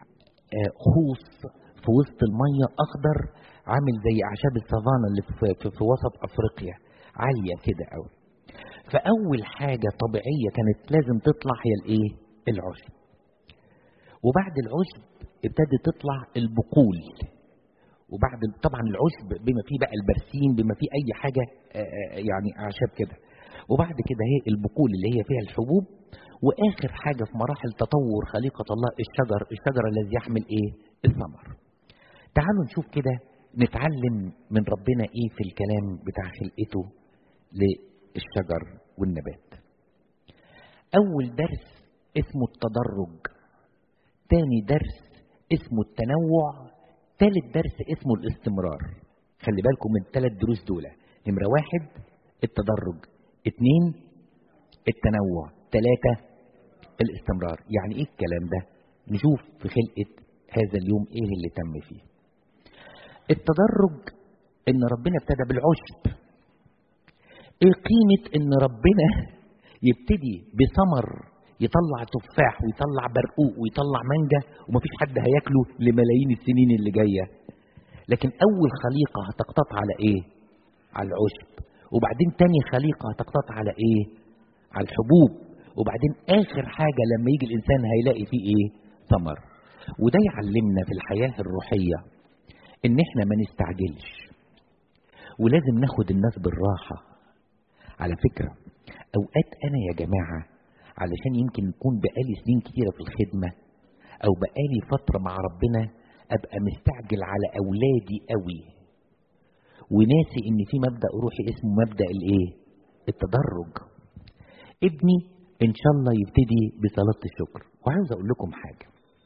خوص في وسط المية اخضر عامل زي اعشاب السافانا اللي في, في, في وسط افريقيا، عالية كده قوي. فاول حاجة طبيعية كانت لازم تطلع هي الايه؟ العشب. وبعد العشب ابتدت تطلع البقول، وبعد طبعا العشب بما فيه بقى البرسيم بما فيه اي حاجة يعني اعشاب كده، وبعد كده هي البقول اللي هي فيها الحبوب، واخر حاجة في مراحل تطور خليقة الله الشجر، الشجر الذي يحمل ايه؟ الثمر. تعالوا نشوف كده نتعلم من ربنا ايه في الكلام بتاع خلقته للشجر والنبات. اول درس اسمه التدرج، تاني درس اسمه التنوع، ثالث درس اسمه الاستمرار. خلي بالكم من الثلاث دروس دول: نمرة واحد التدرج، اتنين التنوع، ثلاثة الاستمرار. يعني ايه الكلام ده؟ نشوف في خلقة هذا اليوم ايه اللي تم فيه. التدرج ان ربنا ابتدى بالعشب. ايه قيمة ان ربنا يبتدي بثمر يطلع تفاح ويطلع برقوق ويطلع مانجا ومفيش حد هياكله لملايين السنين اللي جاية، لكن اول خليقة هتقتطع على ايه؟ على العشب. وبعدين تاني خليقة هتقتطع على ايه؟ على الحبوب، وبعدين اخر حاجة لما يجي الانسان هيلاقي فيه ايه؟ ثمر. وده يعلمنا في الحياة الروحية ان احنا ما نستعجلش، ولازم ناخد الناس بالراحة. على فكرة اوقات انا يا جماعة علشان يمكن يكون بقالي سنين كتيرة في الخدمة او بقالي فترة مع ربنا ابقى مستعجل على اولادي قوي، وناسي ان في مبدأ روحي اسمه مبدأ الايه؟ التدرج. ابني ان شاء الله يبتدي بصلاة الشكر. وعاوز اقول لكم حاجة،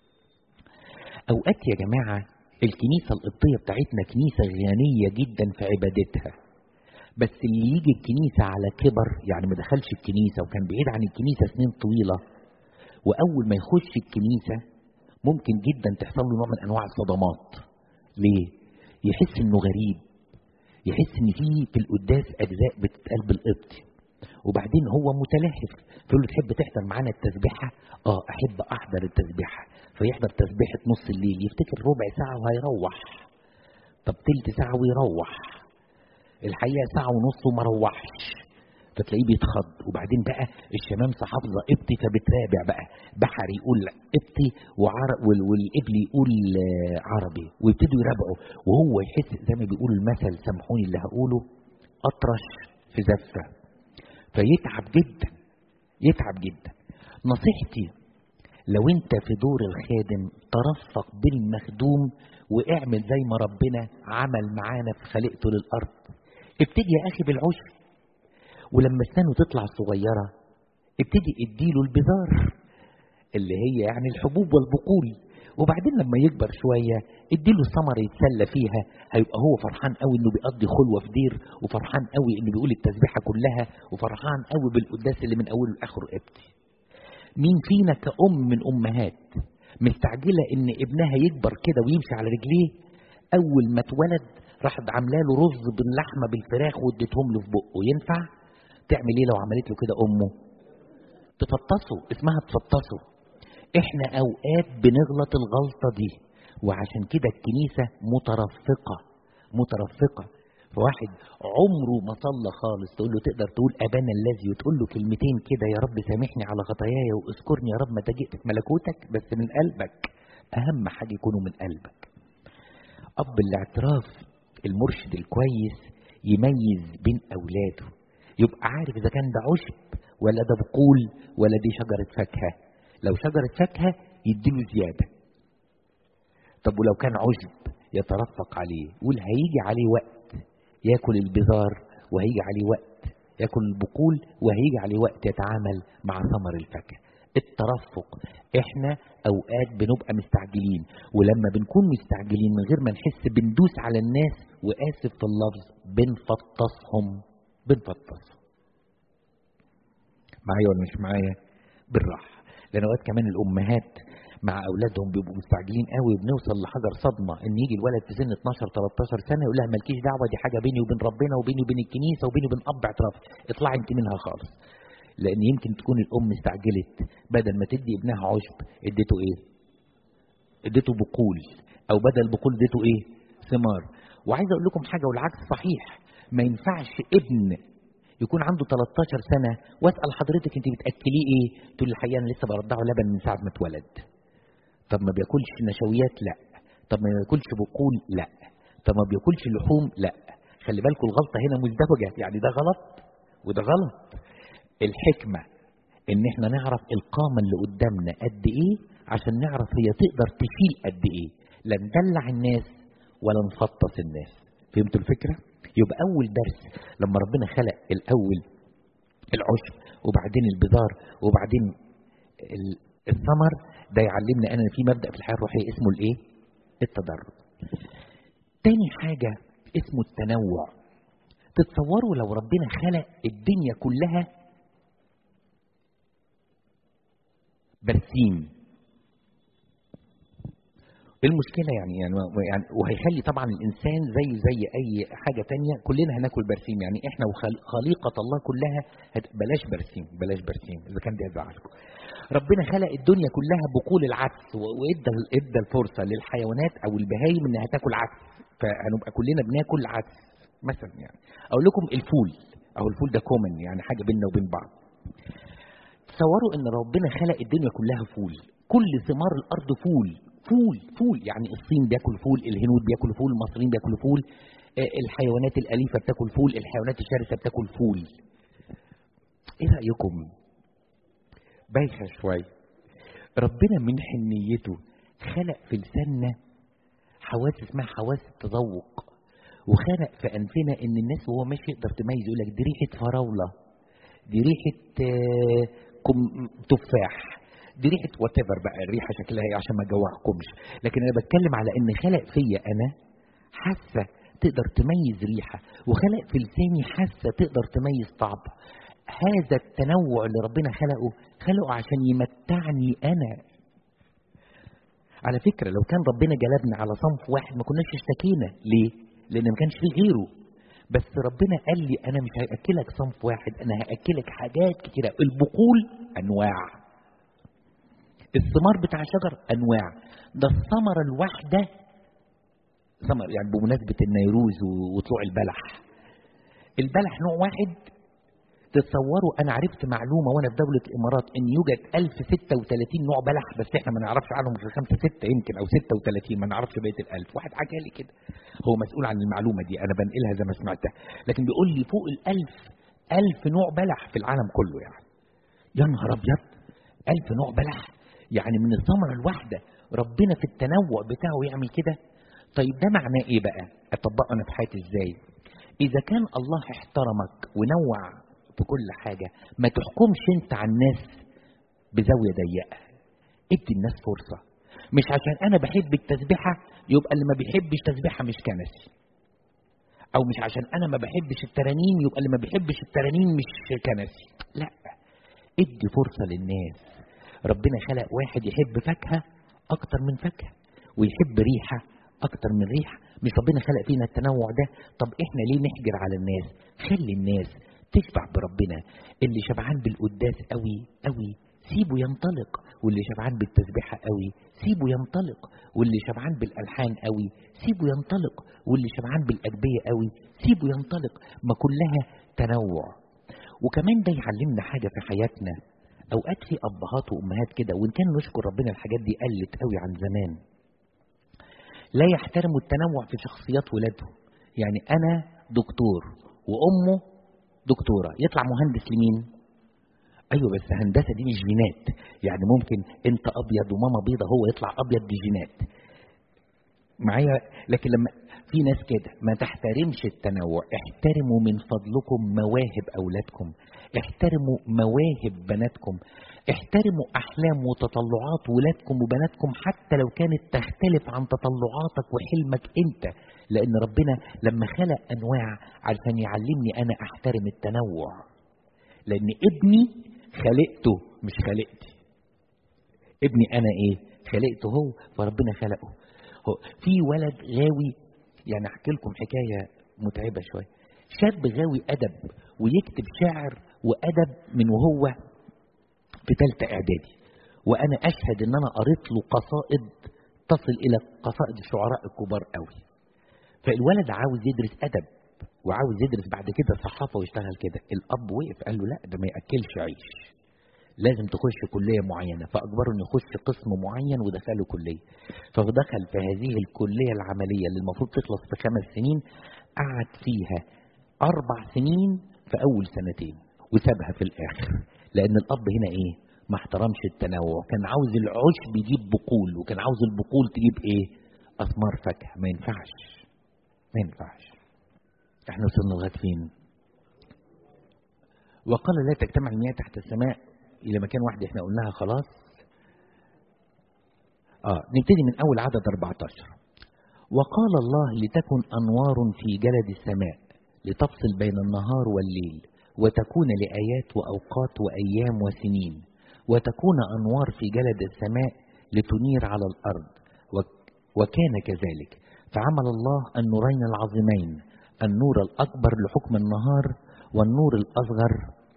اوقات يا جماعة الكنيسة القبطية بتاعتنا كنيسة غنية جدا في عبادتها، بس اللي يجي الكنيسة على كبر، يعني ما دخلش الكنيسة وكان بعيد عن الكنيسة سنين طويلة، واول ما يخش الكنيسة ممكن جدا تحصل له نوع من انواع الصدمات. ليه؟ يحس انه غريب، يحس ان في في القداس اجزاء بتتقال بالقبطي، وبعدين هو متلهف تقول له تحب تحضر معانا التسبيحه؟ اه احب احضر التسبيحه. فيحضر تسبيحه نص الليل، يفتكر ربع ساعه وهيروح، طب تلت ساعه ويروح، الحقيقه ساعه ونص وما روحش، فتلاقيه بيتخض. وبعدين بقى الشمامسه حافظه قبطي فبترابع بقى، بحر يقول قبطي والقبلي يقول عربي، ويبتدوا يرابعوا، وهو يحس زي ما بيقول المثل، سامحوني اللي هقوله، اطرش في زفه، فيتعب جدا، يتعب جدا. نصيحتي لو انت في دور الخادم ترفق بالمخدوم واعمل زي ما ربنا عمل معانا في خلقته للارض. ابتدي يا اخي بالعشب، ولما اسنانه تطلع صغيرة ابتدي اديله البذار اللي هي يعني الحبوب والبقول، وبعدين لما يكبر شوية اديله الثمر يتسلى فيها، هيبقى هو فرحان قوي انه بيقضي خلوة في دير، وفرحان قوي انه بيقول التسبيحة كلها، وفرحان قوي بالقداس اللي من اوله لاخره قبطي. مين فينا كأم من امهات مستعجلة ان ابنها يكبر كده ويمشي على رجليه؟ اول ما اتولد راحت عامله له رز باللحمة بالفراخ واديتهم له في بقه، ينفع؟ تعمل ايه لو عملت له كده امه؟ تفطسه، اسمها تفطسه. احنا اوقات بنغلط الغلطة دي، وعشان كده الكنيسة مترفقة مترفقة. فواحد عمره ما صلى خالص تقول له تقدر تقول ابانا الذي، وتقول له كلمتين كده، يا رب سامحني على خطاياي واذكرني يا رب متى جئت في ملكوتك، بس من قلبك، اهم حاجة يكونوا من قلبك. اب الاعتراف المرشد الكويس يميز بين اولاده، يبقى عارف اذا كان ده عشب ولا ده بقول ولا دي شجرة فاكهة. لو شجرة فاكهة يديله زيادة، طب ولو كان عشب يترفق عليه، يقول هيجي عليه وقت ياكل البذار، وهيجي عليه وقت ياكل البقول، وهيجي عليه وقت يتعامل مع ثمر الفاكهة. الترفق. احنا اوقات بنبقى مستعجلين، ولما بنكون مستعجلين من غير ما نحس بندوس على الناس، واسف في اللفظ بنفطسهم بنفطسهم. معايا ولا مش معايا؟ بالراحه. لان اوقات كمان الامهات مع اولادهم بيبقوا مستعجلين قوي، وبنوصل لحجر صدمه ان يجي الولد في سن اتناشر تلتاشر سنه يقول لها مالكيش دعوه، دي حاجه بيني وبين ربنا وبيني وبين الكنيسه وبيني وبين اب اعتراف، اطلعي انت منها خالص. لان يمكن تكون الام استعجلت، بدل ما تدي ابنها عشب اديته ايه؟ اديته بقول، او بدل بقول اديته ايه؟ ثمار. وعايز اقول لكم حاجه والعكس صحيح، ما ينفعش ابن يكون عنده تلتاشر سنه واسال حضرتك انت بتاكليه ايه؟ تقول لي الحقيقه انا لسه برضعه لبن من ساعه ما اتولد. طب ما بياكلش نشويات؟ لا. طب ما بياكلش بقول؟ لا. طب ما بياكلش لحوم؟ لا. خلي بالكم الغلطه هنا مزدوجه، يعني ده غلط وده غلط. الحكمه ان احنا نعرف القامه اللي قدامنا قد ايه، عشان نعرف هي تقدر تشيل قد ايه، لا ندلع الناس ولا نفطس الناس. فهمتوا الفكره؟ يبقى اول درس لما ربنا خلق الاول العشب وبعدين البذار وبعدين الثمر، ده يعلمنا انا في مبدأ في الحياة الروحية اسمه الايه؟ التدرج. تاني حاجة اسمه التنوع. تتصوروا لو ربنا خلق الدنيا كلها برسيم، المشكلة يعني يعني يعني وهيخلي طبعا الانسان زي زي اي حاجة تانية، كلنا هناكل برسيم، يعني احنا وخليقة الله كلها بلاش برسيم بلاش برسيم اذا كان ده يزعلكم. ربنا خلق الدنيا كلها بقول العدس، وادى ادى الفرصه للحيوانات او البهايم انها تاكل عدس، فهنبقى كلنا بناكل عدس مثلا. يعني اقول لكم الفول، اهو الفول ده كومن يعني حاجه بيننا وبين بعض. تصوروا ان ربنا خلق الدنيا كلها فول، كل ثمار الارض فول فول فول، يعني الصين بياكل فول، الهنود بياكلوا فول، المصريين بياكلوا فول، الحيوانات الاليفه بتاكل فول، الحيوانات الشرسه بتاكل فول. ايه رايكم؟ بايخه شويه. ربنا من حنيته خلق في لساننا حواس اسمها حواس التذوق، وخلق في انفنا ان الناس وهو ماشي يقدر تميز، يقول لك دي ريحه فراوله، دي ريحه تفاح، دي ريحه وات ايفر بقى الريحه شكلها ايه عشان ما اجوعكمش. لكن انا بتكلم على ان خلق فيا انا حاسه تقدر تميز ريحه، وخلق في لساني حاسه تقدر تميز طعم. هذا التنوع اللي ربنا خلقه خلقه عشان يمتعني انا. على فكره لو كان ربنا جلبنا على صنف واحد ما كناش اشتكينا. ليه؟ لان ما كانش فيه غيره. بس ربنا قال لي انا مش هاكلك صنف واحد، انا هاكلك حاجات كتيره. البقول انواع، الثمار بتاع الشجر انواع، ده الثمره الواحده ثمر يعني بمناسبه النيروز وطلوع البلح. البلح نوع واحد. تتصوروا انا عرفت معلومه وانا في دوله الامارات ان يوجد ألف وستة وثلاثين نوع بلح، بس احنا ما نعرفش عنهم غير خمسة ستة يمكن او ستة وثلاثين، ما نعرفش بقيه الألف. واحد حكى لي كده، هو مسؤول عن المعلومه دي، انا بنقلها زي ما سمعتها، لكن بيقول لي فوق الألف ألف نوع بلح في العالم كله. يعني يا نهار ابيض، ألف نوع بلح، يعني من الثمره الواحده ربنا في التنوع بتاعه يعمل كده. طيب ده معناه ايه بقى؟ اطبقه انا في حياتي ازاي؟ اذا كان الله احترمك ونوع في كل حاجة، ما تحكمش انت على الناس بزاوية ضيقة. ادي الناس فرصة. مش عشان انا بحب التسبيحة يبقى اللي ما بيحبش تسبيحة مش كنسي، او مش عشان انا ما بحبش الترانيم يبقى اللي ما بيحبش الترانيم مش كنسي. لا، ادي فرصة للناس. ربنا خلق واحد يحب فاكهة اكتر من فاكهة، ويحب ريحة اكتر من ريحة. مش ربنا خلق فينا التنوع ده؟ طب احنا ليه نحجر على الناس؟ خلي الناس تشبع بربنا. اللي شبعان بالقداس قوي قوي سيبه ينطلق، واللي شبعان بالتسبيحة قوي سيبه ينطلق، واللي شبعان بالألحان قوي سيبه ينطلق، واللي شبعان بالأجبية قوي سيبه ينطلق. ما كلها تنوع. وكمان ده يعلمنا حاجة في حياتنا. أوقات في أبهات وأمهات كده، وإن كان نشكر ربنا الحاجات دي قلت قوي عن زمان، لا يحترموا التنوع في شخصيات ولاده. يعني أنا دكتور وأمه دكتورة، يطلع مهندس لمين؟ ايوه بس هندسه دي مش جينات، يعني ممكن انت ابيض وماما بيضه هو يطلع ابيض، دي جينات معايا. لكن لما في ناس كده ما تحترمش التنوع. احترموا من فضلكم مواهب اولادكم، احترموا مواهب بناتكم، احترموا احلام وتطلعات ولادكم وبناتكم حتى لو كانت تختلف عن تطلعاتك وحلمك انت، لان ربنا لما خلق انواع علشان يعلمني انا احترم التنوع. لان ابني خلقته مش خلقتي، ابني انا ايه؟ خلقته هو، فربنا خلقه هو. في ولد غاوي، يعني احكي لكم حكايه متعبه شويه. شاب غاوي ادب ويكتب شعر وادب من وهو في ثالثه اعدادي، وانا اشهد ان انا قريت له قصائد تصل الى قصائد الشعراء الكبار قوي. فالولد عاوز يدرس ادب وعاوز يدرس بعد كده صحافه ويشتغل كده. الاب وقف قال له لا، ده ما ياكلش عيش، لازم تخش كليه معينه. فاجبره انه يخش قسم معين ودخله كليه. فدخل في هذه الكليه العمليه اللي المفروض تخلص في خمس سنين، قعد فيها اربع سنين في اول سنتين وسابها في الاخر. لان الاب هنا ايه؟ ما احترمش التنوع. كان عاوز العشب يجيب بقول، وكان عاوز البقول تجيب ايه؟ اثمار فاكهه. ما ينفعش ما ينفعش. احنا وصلنا لغايه فين؟ وقال لا تجتمع المياه تحت السماء الى مكان واحد. احنا قلناها خلاص. اه نبتدي من اول عدد أربعة عشر. وقال الله لتكن انوار في جلد السماء لتفصل بين النهار والليل، وتكون لآيات وأوقات وأيام وسنين، وتكون أنوار في جلد السماء لتنير على الأرض. وكان كذلك. فعمل الله النورين العظيمين، النور الأكبر لحكم النهار والنور الأصغر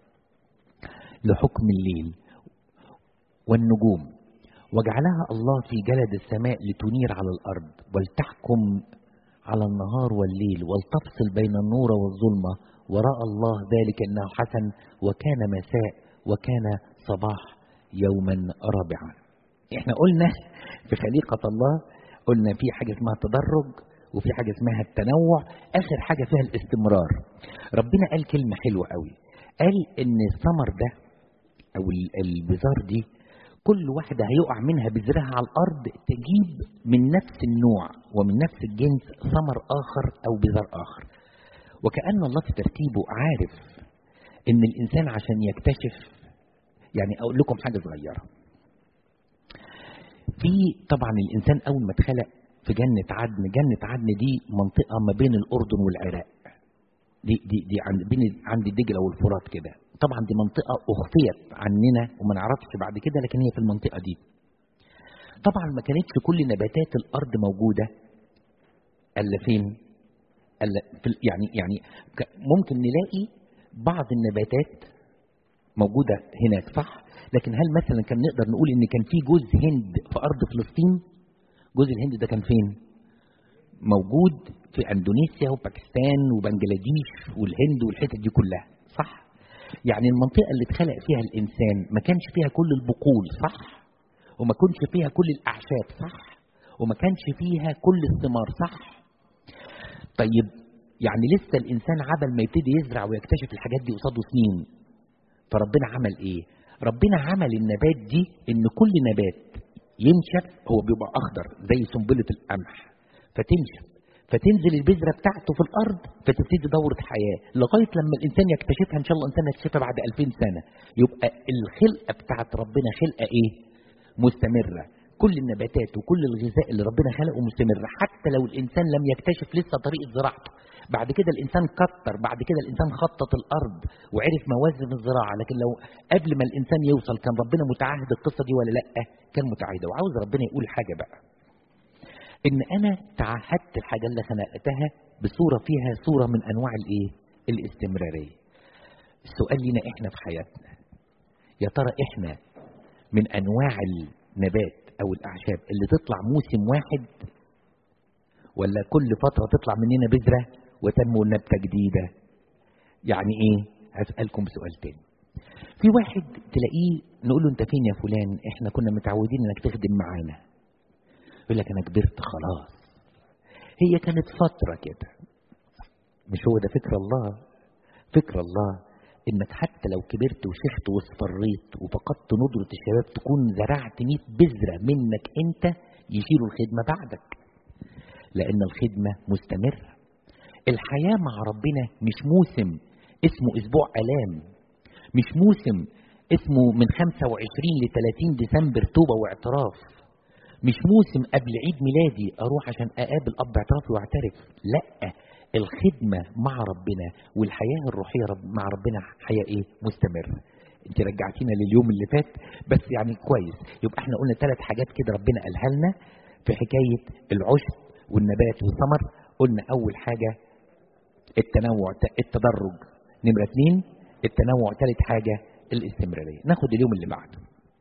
لحكم الليل والنجوم، وجعلها الله في جلد السماء لتنير على الأرض، ولتحكم على النهار والليل، ولتفصل بين النور والظلمة، ورأى الله ذلك أنه حسن، وكان مساء وكان صباح يوما رابعا. احنا قلنا في خليقة الله قلنا في حاجة اسمها تدرج وفي حاجة اسمها التنوع، آخر حاجة فيها الاستمرار. ربنا قال كلمة حلوة قوي، قال ان الثمر ده او البذار دي كل واحدة هيقع منها بذرها على الأرض تجيب من نفس النوع ومن نفس الجنس ثمر آخر أو بذار آخر. وكأن الله في ترتيبه عارف ان الإنسان عشان يكتشف. يعني أقول لكم حاجة صغيرة، في طبعا الإنسان أول ما اتخلق في جنة عدن، جنة عدن دي منطقة ما بين الأردن والعراق، دي دي دي عند بين عند الدجلة والفرات كده. طبعا دي منطقة أخفيت عننا وما نعرفش بعد كده، لكن هي في المنطقة دي. طبعا ما كانتش كل نباتات الأرض موجودة إلا فين؟ إلا في يعني يعني ممكن نلاقي بعض النباتات موجودة هناك صح، لكن هل مثلا كان نقدر نقول إن كان في جوز هند في أرض فلسطين؟ جوز الهند ده كان فين؟ موجود في اندونيسيا وباكستان وبنجلاديش والهند والحتت دي كلها صح؟ يعني المنطقة اللي اتخلق فيها الإنسان ما كانش فيها كل البقول صح؟ وما كانش فيها كل الأعشاب صح؟ وما كانش فيها كل الثمار صح؟ طيب يعني لسه الإنسان عبل ما يبتدي يزرع ويكتشف الحاجات دي قصاده سنين. فربنا عمل إيه؟ ربنا عمل النبات دي إن كل نبات ينشف هو بيبقى أخضر زي سنبلة القمح، فتنشف فتنزل البذرة بتاعته في الأرض فتبتدي دورة حياة لغاية لما الإنسان يكتشفها. إن شاء الله الإنسان يكتشفها بعد ألفين سنة. يبقى الخلقة بتاعت ربنا خلقة إيه؟ مستمرة. كل النباتات وكل الغذاء اللي ربنا خلقه مستمر، حتى لو الإنسان لم يكتشف لسه طريقة زراعته. بعد كده الإنسان كتر، بعد كده الإنسان خطط الأرض وعرف موازن الزراعة، لكن لو قبل ما الإنسان يوصل كان ربنا متعهد القصة دي ولا لأ؟ كان متعهد. وعاوز ربنا يقول حاجة بقى، إن أنا تعهدت الحاجة اللي خلقتها بصورة فيها صورة من أنواع الإيه؟ الاستمرارية. السؤال لنا إحنا في حياتنا، يا ترى إحنا من أنواع النبات أو الأعشاب اللي تطلع موسم واحد، ولا كل فترة تطلع مننا بذرة وتنمو نبتة جديدة؟ يعني إيه؟ هسألكم سؤال تاني. في واحد تلاقيه نقول له أنت فين يا فلان؟ إحنا كنا متعودين إنك تخدم معانا. يقول لك أنا كبرت خلاص. هي كانت فترة كده. مش هو ده فكر الله؟ فكر الله إنك حتى لو كبرت وشخت واصفريت وفقدت ندرة الشباب تكون زرعت مئة بذرة منك أنت يشيلوا الخدمة بعدك، لأن الخدمة مستمرة. الحياة مع ربنا مش موسم اسمه أسبوع آلام، مش موسم اسمه من خمسة وعشرين لثلاثين ديسمبر توبة واعتراف، مش موسم قبل عيد ميلادي أروح عشان أقابل أب اعترافي واعترف. لأ، الخدمة مع ربنا والحياة الروحية مع ربنا حياة إيه؟ مستمرة. انت رجعتينا لليوم اللي فات بس يعني كويس. يبقى احنا قلنا ثلاث حاجات كده ربنا قالها لنا في حكاية العشب والنبات والثمر. قلنا أول حاجة التنوع التدرج، نمرة اثنين التنوع، ثالث حاجة الاستمرارية. ناخد اليوم اللي بعده.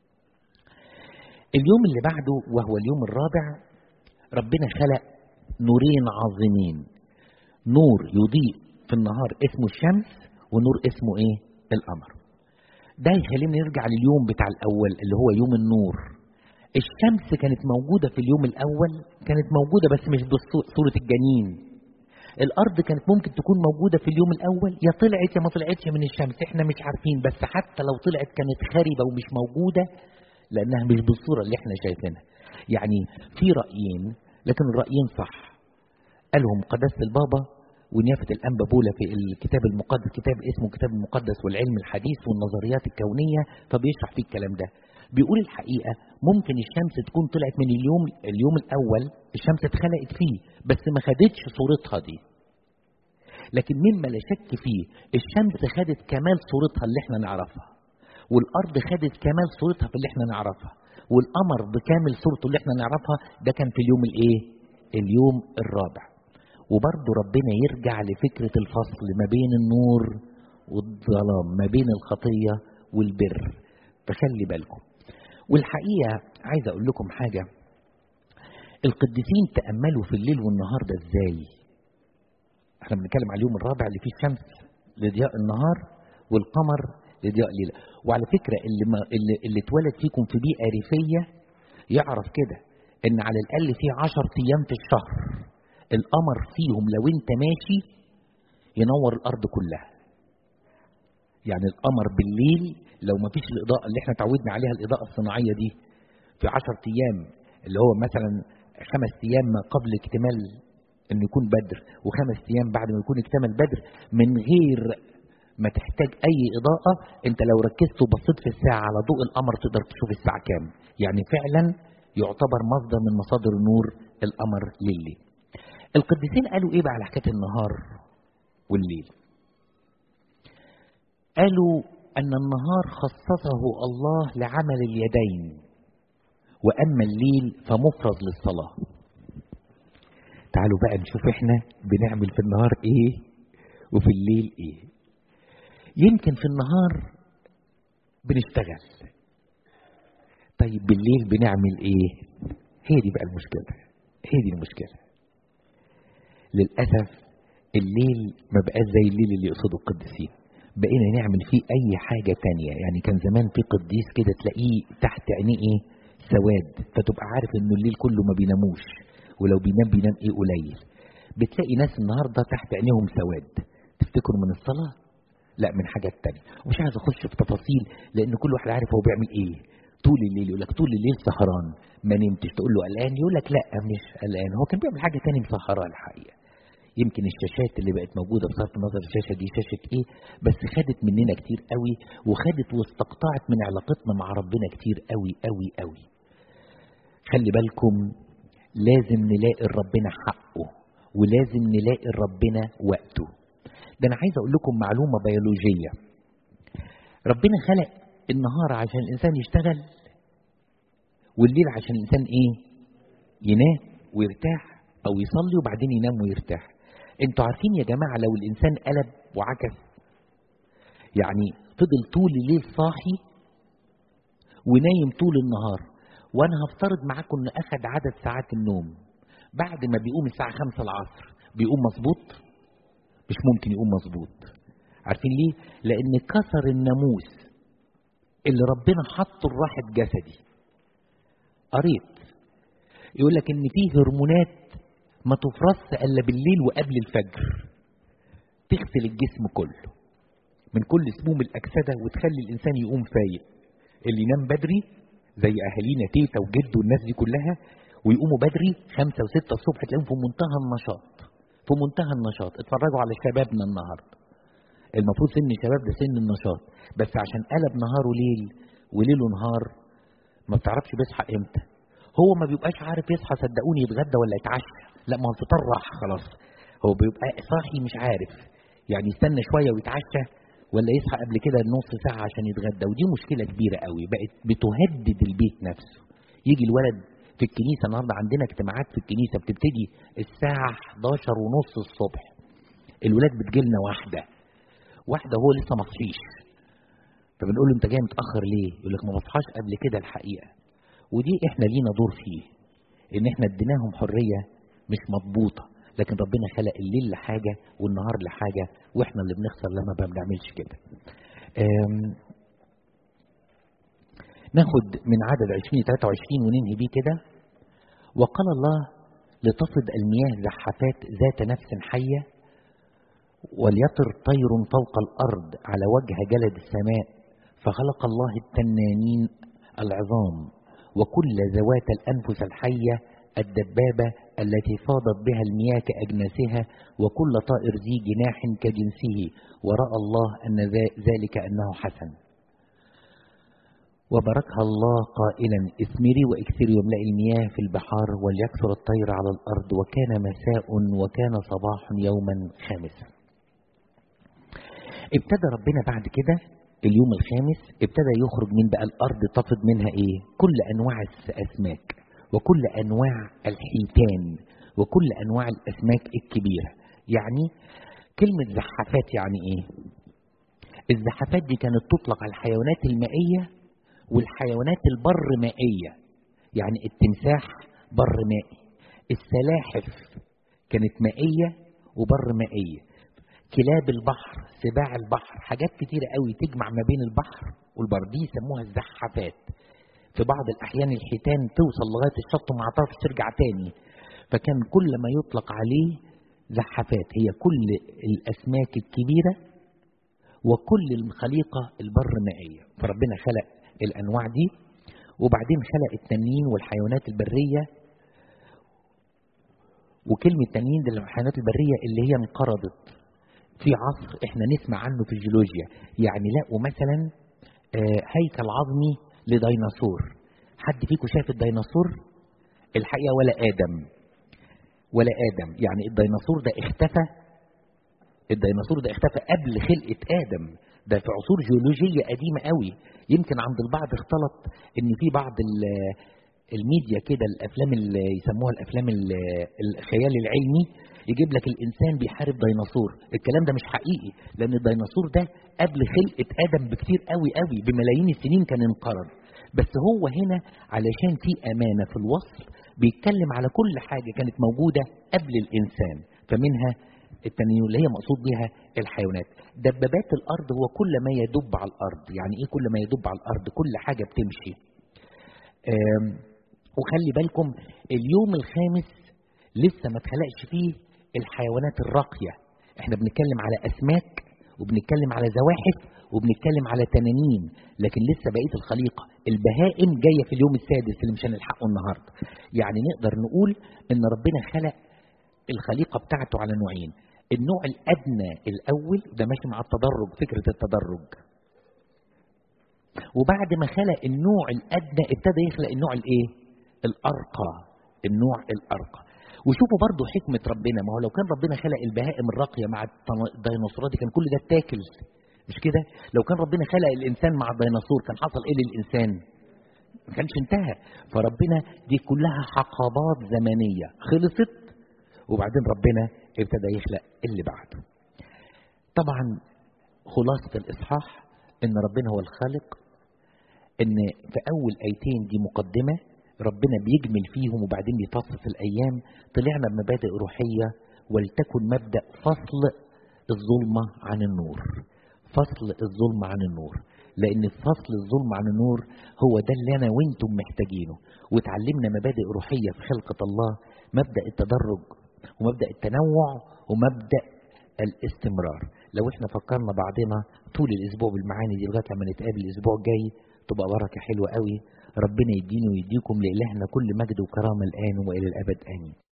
اليوم اللي بعده وهو اليوم الرابع، ربنا خلق نورين عظيمين، نور يضيء في النهار اسمه الشمس، ونور اسمه ايه؟ القمر. ده يخلينا نرجع لليوم بتاع الأول اللي هو يوم النور. الشمس كانت موجودة في اليوم الأول، كانت موجودة بس مش بصورة الجنين. الأرض كانت ممكن تكون موجودة في اليوم الأول، يا طلعت يا ما طلعتش من الشمس، احنا مش عارفين. بس حتى لو طلعت كانت خاربة ومش موجودة، لأنها مش بالصورة اللي احنا شايفينها. يعني في رأيين، لكن الرأيين صح. قالهم قداسة البابا ونيافة الأنبا بولا في الكتاب المقدس، كتاب اسمه كتاب المقدس والعلم الحديث والنظريات الكونية، فبيشرح فيه الكلام ده. بيقول الحقيقة ممكن الشمس تكون طلعت من اليوم اليوم الأول الشمس اتخلقت فيه، بس ما خدتش صورتها دي. لكن مما لا شك فيه الشمس خدت كمال صورتها اللي احنا نعرفها، والأرض خدت كمال صورتها في اللي احنا نعرفها، والقمر بكامل صورته اللي احنا نعرفها. ده كان في اليوم الايه؟ اليوم الرابع. وبرضه ربنا يرجع لفكرة الفصل ما بين النور والظلام، ما بين الخطية والبر. فخلي بالكم. والحقيقة عايز اقول لكم حاجة، القديسين تأملوا في الليل والنهار ده ازاي. احنا بنتكلم على اليوم الرابع اللي فيه الشمس لضياء النهار والقمر لضياء الليل. وعلى فكرة اللي, ما اللي, اللي اتولد فيكم في بيئة ريفية يعرف كده ان على الاقل في عشر ايام في الشهر القمر فيهم لو انت ماشي ينور الارض كلها. يعني القمر بالليل لو ما فيش الاضاءة اللي احنا تعودنا عليها الاضاءة الصناعية دي في عشر ايام اللي هو مثلا خمس ايام قبل اكتمال انه يكون بدر وخمس ايام بعد ما يكون اكتمل بدر من غير ما تحتاج اي اضاءة. انت لو ركزت وبصيت في الساعة على ضوء القمر تقدر تشوف الساعة كام. يعني فعلا يعتبر مصدر من مصادر النور القمر لليل. القديسين قالوا ايه بقى على حكاية النهار والليل؟ قالوا ان النهار خصصه الله لعمل اليدين واما الليل فمفرز للصلاة. تعالوا بقى نشوف احنا بنعمل في النهار ايه وفي الليل ايه. يمكن في النهار بنشتغل، طيب بالليل بنعمل ايه؟ هي دي بقى المشكلة، هي دي المشكلة. للأسف الليل ما بقاش زي الليل اللي يقصده القديسين، بقينا نعمل فيه اي حاجة تانية. يعني كان زمان في قديس كده تلاقيه تحت عينيه ايه؟ سواد، فتبقى عارف انه الليل كله ما بيناموش، ولو بينام بينام ايه قليل. بتلاقي ناس النهاردة تحت عينيهم سواد، تفتكروا من الصلاة؟ لا، من حاجات تانية. ومش عايز اخش في تفاصيل لان كل واحد عارف هو بيعمل ايه. طول الليل يقول لك طول الليل سهران ما نمتش، تقول له قلقان يقول لك لا مش قلقان، هو كان بيعمل حاجة تانية مسهراه الحقيقة. يمكن الشاشات اللي بقت موجودة بصرف النظر الشاشة دي شاشة ايه، بس خدت مننا كتير قوي، وخدت واستقطعت من علاقتنا مع ربنا كتير قوي قوي قوي. خلي بالكم، لازم نلاقي ربنا حقه ولازم نلاقي ربنا وقته. ده انا عايز اقول لكم معلومة بيولوجية. ربنا خلق النهار عشان الانسان يشتغل والليل عشان الانسان ايه؟ ينام ويرتاح او يصلي وبعدين ينام ويرتاح. انتوا عارفين يا جماعة لو الانسان قلب وعكس، يعني فضل طول الليل صاحي ونايم طول النهار، وانا هفترض معاكم ان اخد عدد ساعات النوم، بعد ما بيقوم الساعة خمسة العصر بيقوم مظبوط؟ مش ممكن يقوم مظبوط. عارفين ليه؟ لان كسر الناموس اللي ربنا حطه لراحة جسدي. قريت يقول لك ان فيه هرمونات ما تفرزش الا بالليل وقبل الفجر، تغسل الجسم كله من كل سموم الاكسده وتخلي الانسان يقوم فايق. اللي ينام بدري زي اهالينا تيتا وجد والناس دي كلها ويقوموا بدري خمسة وستة الصبح تلاقيهم في منتهى النشاط، في منتهى النشاط. اتفرجوا على شبابنا النهارده، المفروض سن الشباب ده سن النشاط، بس عشان قلب نهاره ليل وليله نهار ما بتعرفش بيصحى امتى. هو ما بيبقاش عارف يصحى صدقوني يتغدى ولا يتعشى، لا ما هو الفطار راح خلاص، هو بيبقى صاحي مش عارف يعني يستنى شويه ويتعشى ولا يصحى قبل كده نص ساعه عشان يتغدى. ودي مشكله كبيره قوي بقت بتهدد البيت نفسه. يجي الولد في الكنيسه، النهارده عندنا اجتماعات في الكنيسه بتبتدي الساعه حداشر ونص الصبح، الولاد بتجيلنا واحده واحده وهو لسه ما صحيش، فبنقول له انت جاي متاخر ليه؟ يقول لك ما بصحاش قبل كده الحقيقه. ودي احنا لينا دور فيه، ان احنا اديناهم حريه مش مضبوطه، لكن ربنا خلق الليل لحاجه والنهار لحاجه، واحنا اللي بنخسر لما ما بنعملش كده. ناخد من عدد عشرين ثلاثة وعشرين وننهي بيه كده. وقال الله لتصد المياه زحفات ذات نفس حيه، وليطر طير فوق الارض على وجه جلد السماء، فخلق الله التنانين العظام وكل ذوات الأنفس الحية الدبابة التي فاضت بها المياه كأجناسها وكل طائر ذي جناح كجنسه، ورأى الله أن ذلك أنه حسن. وباركها الله قائلا اثمري واكثري واملئي المياه في البحار وليكثر الطير على الأرض. وكان مساء وكان صباح يوما خامسا. ابتدى ربنا بعد كده اليوم الخامس ابتدى يخرج من بقى الارض تفض منها ايه؟ كل انواع الاسماك وكل انواع الحيتان وكل انواع الاسماك الكبيره. يعني كلمه زحافات يعني ايه؟ الزحافات دي كانت تطلق على الحيوانات المائيه والحيوانات البر مائيه، يعني التمساح بر مائي، السلاحف كانت مائيه وبر مائيه. كلاب البحر، سباع البحر، حاجات كتيرة قوي تجمع ما بين البحر والبر، دي يسموها الزحافات. في بعض الأحيان الحيتان توصل لغاية الشط وما تعرفش ترجع تاني، فكان كل ما يطلق عليه زحافات، هي كل الأسماك الكبيرة وكل الخليقة البر مائية. فربنا خلق الأنواع دي، وبعدين خلق التنين والحيوانات البرية. وكلمة تنين دي الحيوانات البرية اللي هي انقرضت في عصر احنا نسمع عنه في الجيولوجيا، يعني لقوا مثلا هيكل عظمي لديناصور. حد فيكم شاف الديناصور؟ الحقيقة ولا آدم ولا آدم، يعني الديناصور ده اختفى، الديناصور ده اختفى قبل خلقة آدم، ده في عصور جيولوجية قديمة قوي. يمكن عند البعض اختلط ان في بعض الميديا كده، الافلام اللي يسموها الافلام الخيال العلمي، يجيب لك الانسان بيحارب ديناصور. الكلام ده مش حقيقي، لان الديناصور ده قبل خلقة آدم بكتير قوي قوي بملايين السنين كان انقرض. بس هو هنا علشان في امانة في الوصف بيتكلم على كل حاجة كانت موجودة قبل الانسان، فمنها التنين اللي هي مقصود بها الحيوانات. دبابات الارض هو كل ما يدب على الارض. يعني ايه كل ما يدب على الارض؟ كل حاجة بتمشي. وخلي بالكم اليوم الخامس لسه ما اتخلقش فيه الحيوانات الراقية. احنا بنتكلم على اسماك وبنتكلم على زواحف وبنتكلم على تنانين، لكن لسه بقية الخليقة البهائم جاية في اليوم السادس اللي مش هنلحقه النهاردة. يعني نقدر نقول ان ربنا خلق الخليقة بتاعته على نوعين. النوع الادنى الاول ده ماشي مع التدرج، فكرة التدرج، وبعد ما خلق النوع الادنى ابتدى يخلق النوع الايه؟ الارقى، النوع الارقى. وشوفوا برضو حكمة ربنا، ما هو لو كان ربنا خلق البهائم الراقية مع الديناصورات كان كل ده اتاكل، مش كده؟ لو كان ربنا خلق الانسان مع الديناصور كان حصل ايه للانسان؟ ما كانش انتهى. فربنا دي كلها حقبات زمنية خلصت، وبعدين ربنا ابتدى يخلق اللي بعده. طبعا خلاصة الاصحاح ان ربنا هو الخالق، ان في اول ايتين دي مقدمة ربنا بيجمل فيهم وبعدين بيفصل في الايام. طلعنا بمبادئ روحية، ولتكن مبدأ فصل الظلمة عن النور، فصل الظلمة عن النور، لان فصل الظلمة عن النور هو ده اللي انا وانتم محتاجينه. وتعلمنا مبادئ روحية في خلقة الله، مبدأ التدرج ومبدأ التنوع ومبدأ الاستمرار. لو احنا فكرنا بعضنا طول الاسبوع بالمعاني دي لغايه لما نتقابل الاسبوع الجاي تبقى بركه حلوه قوي. ربنا يديني ويديكم، لإلهنا كل مجد وكرامه الان والى الابد امين.